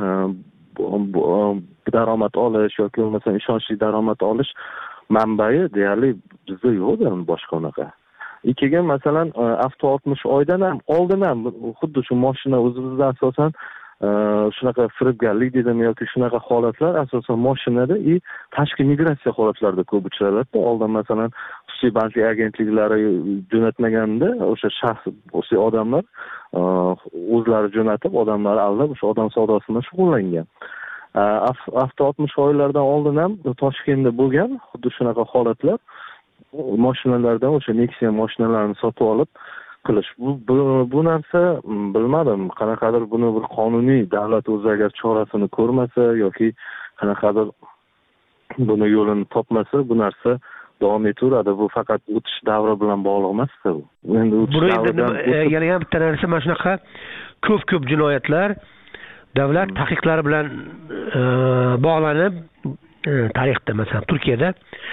daromad olish yoki bo'lmasam ishonchli daromad olish manbai deyarli bizda yo'q-da boshqa unaqa. Ikkiga masalan avto 60 oydan ham oldin ham xuddi shu mashina o'zimizda asosan shunaqa firibgarlik dedim yoki shunaqa holatlar asosan mashinada tashqi migratsiya holatlarida ko'p uchraladi. Oldin masalan xususiy banklik agentliklari jo'natmaganda o'sha shaxs o'sha odamlar o'zlari jo'natib odamlar aldab o'sha odam savdosi bilan shug'ullangan. Avto 60 oylardan oldin ham Toshkentda bo'lgan xuddi shunaqa holatlar. Mashinalardan o'sha Nexia mashinalarini sotib olib qilish. Bu narsa bilmadim, qanaqadir buni bir qonuniy davlat o'zi agar chorasini ko'rmasa yoki qanaqadir buni yo'lini topmasa, bu narsa davom etaveradi. Bu faqat o'tish davri bilan bog'liq emas-da bu. Endi o'tish davridan yana ham bitta narsa mana shunaqa ko'p jinoyatlar davlat taqiqlari bilan bog'lanib tarixda masalan Turkiyada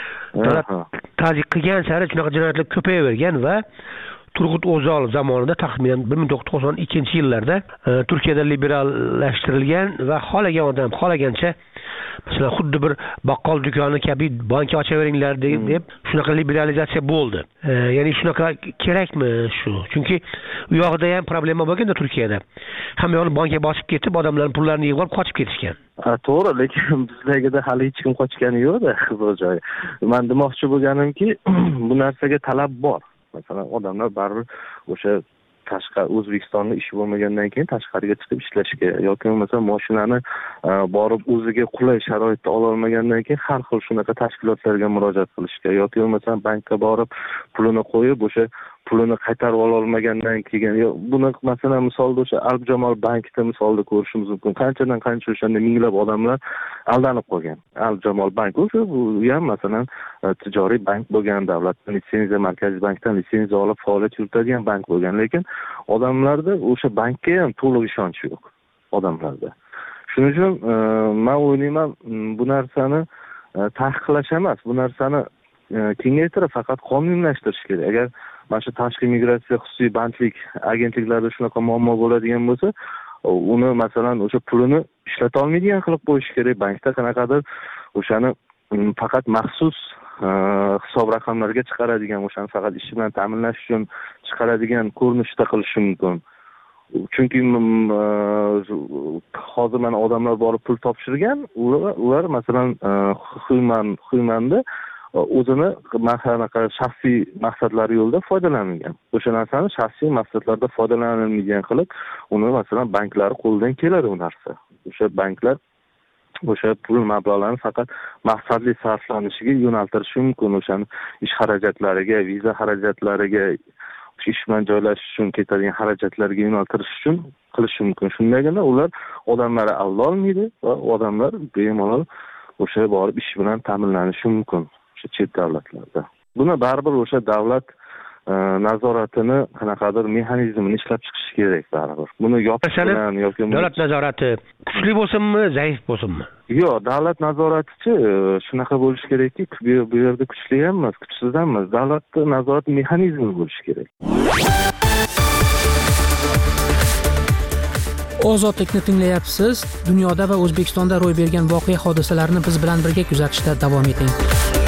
ta'ziq qilgan sari shunaqa jinoyatlar ko'payavergan va Turg'ut O'zolov zamonida taxminan 1992-yillarda Turkiyada liberallashtirilgan va xohlagan odam xohlagancha masalan xuddi bir baqqol do'koni kabi banka ochaveringlar deb shunaqa liberalizatsiya bo'ldi. Ya'ni shunaqa kerakmi shu? Chunki u yoqda ham problema bo'lganda Turkiyada. Hamma yo'l banka bosib ketib, odamlarning pullarini yig'ib olib qochib ketishgan. To'g'ri, lekin bizlarda hali hech kim qochgani yo'q-da, bu joy. Men demoqchi bo'lganimki, bu narsaga talab bor. Masalan, odamlar baribir o'sha tashqari O'zbekistonda ish bo'lmagandan keyin tashqariga chiqib ishlashga yoki bo'lmasa mashinani borib o'ziga qulay sharoitda ola olmagandan keyin har xil shunaqa tashkilotlarga murojaat qilishga yoki bo'lmasa bankka borib pulini qo'yib o'sha pulini qaytarib ola olmagandan keyin buni masalan misolda o'sha Alpjamol bankda misolda ko'rishimiz mumkin. Qanchadan qancha o'shanda minglab odamlar aldanib qolgan. Alpjamol bank o'sha bu ham masalan tijoriy bank bo'lgan, davlatdan litsenziya, markaziy bankdan litsenziya olib faoliyat yuritadigan bank bo'lgan, lekin odamlarda o'sha bankka ham to'liq ishonch yo'q odamlarda. Shuning uchun men o'ylayman bu narsani taqiqlash emas, bu narsani kengaytirib faqat qonuniylashtirish kerak. Agar mana shu tashqi migratsiya xususiy bandlik agentliklarida shunaqa muammo bo'ladigan bo'lsa, uni masalan o'sha pulini ishlata olmaydigan qilib qo'yish kerak. Bankda qanaqadir o'shani faqat maxsus hisob raqamlarga chiqaradigan, o'shani faqat ish bilan ta'minlash uchun chiqaradigan ko'rinishda qilish mumkin. Chunki hozir mana odamlar borib pul topshirgan, ular masalan Xuymanda o'zini shaxsiy maqsadlari yo'lida foydalangan. O'sha narsani shaxsiy maqsadlarda foydalanilmagan qilib, uni masalan banklar qo'ldan keladi u narsa. O'sha banklar o'sha pul mablag'larini faqat maqsadli sarflanishiga yo'naltirishi mumkin. O'shani ish xarajatlariga, viza xarajatlariga, ish bilan joylashish uchun ketadigan xarajatlarga yo'naltirish uchun qilishi mumkin. Shundagina ular odamlarni aldolmaydi va odamlar bemalol o'sha borib ish bilan ta'minlanishi mumkin o'sha chet davlatlarda. Buni baribir o'sha davlat nazoratini qanaqadir mexanizmini ishlab chiqish kerak baribir. Buni yopish bilan yoki davlat nazorati kuchli bo'lsinmi, zaif bo'lsinmi? Yo'q, davlat nazoratichi shunaqa bo'lishi kerakki, bu yerda kuchli ham emas, kuchsiz ham emas. Davlat nazorat mexanizmi bo'lishi kerak. Ozodlikni tinglayapsiz. Dunyoda va O'zbekistonda ro'y bergan voqea hodisalarni biz bilan birga kuzatishda davom eting.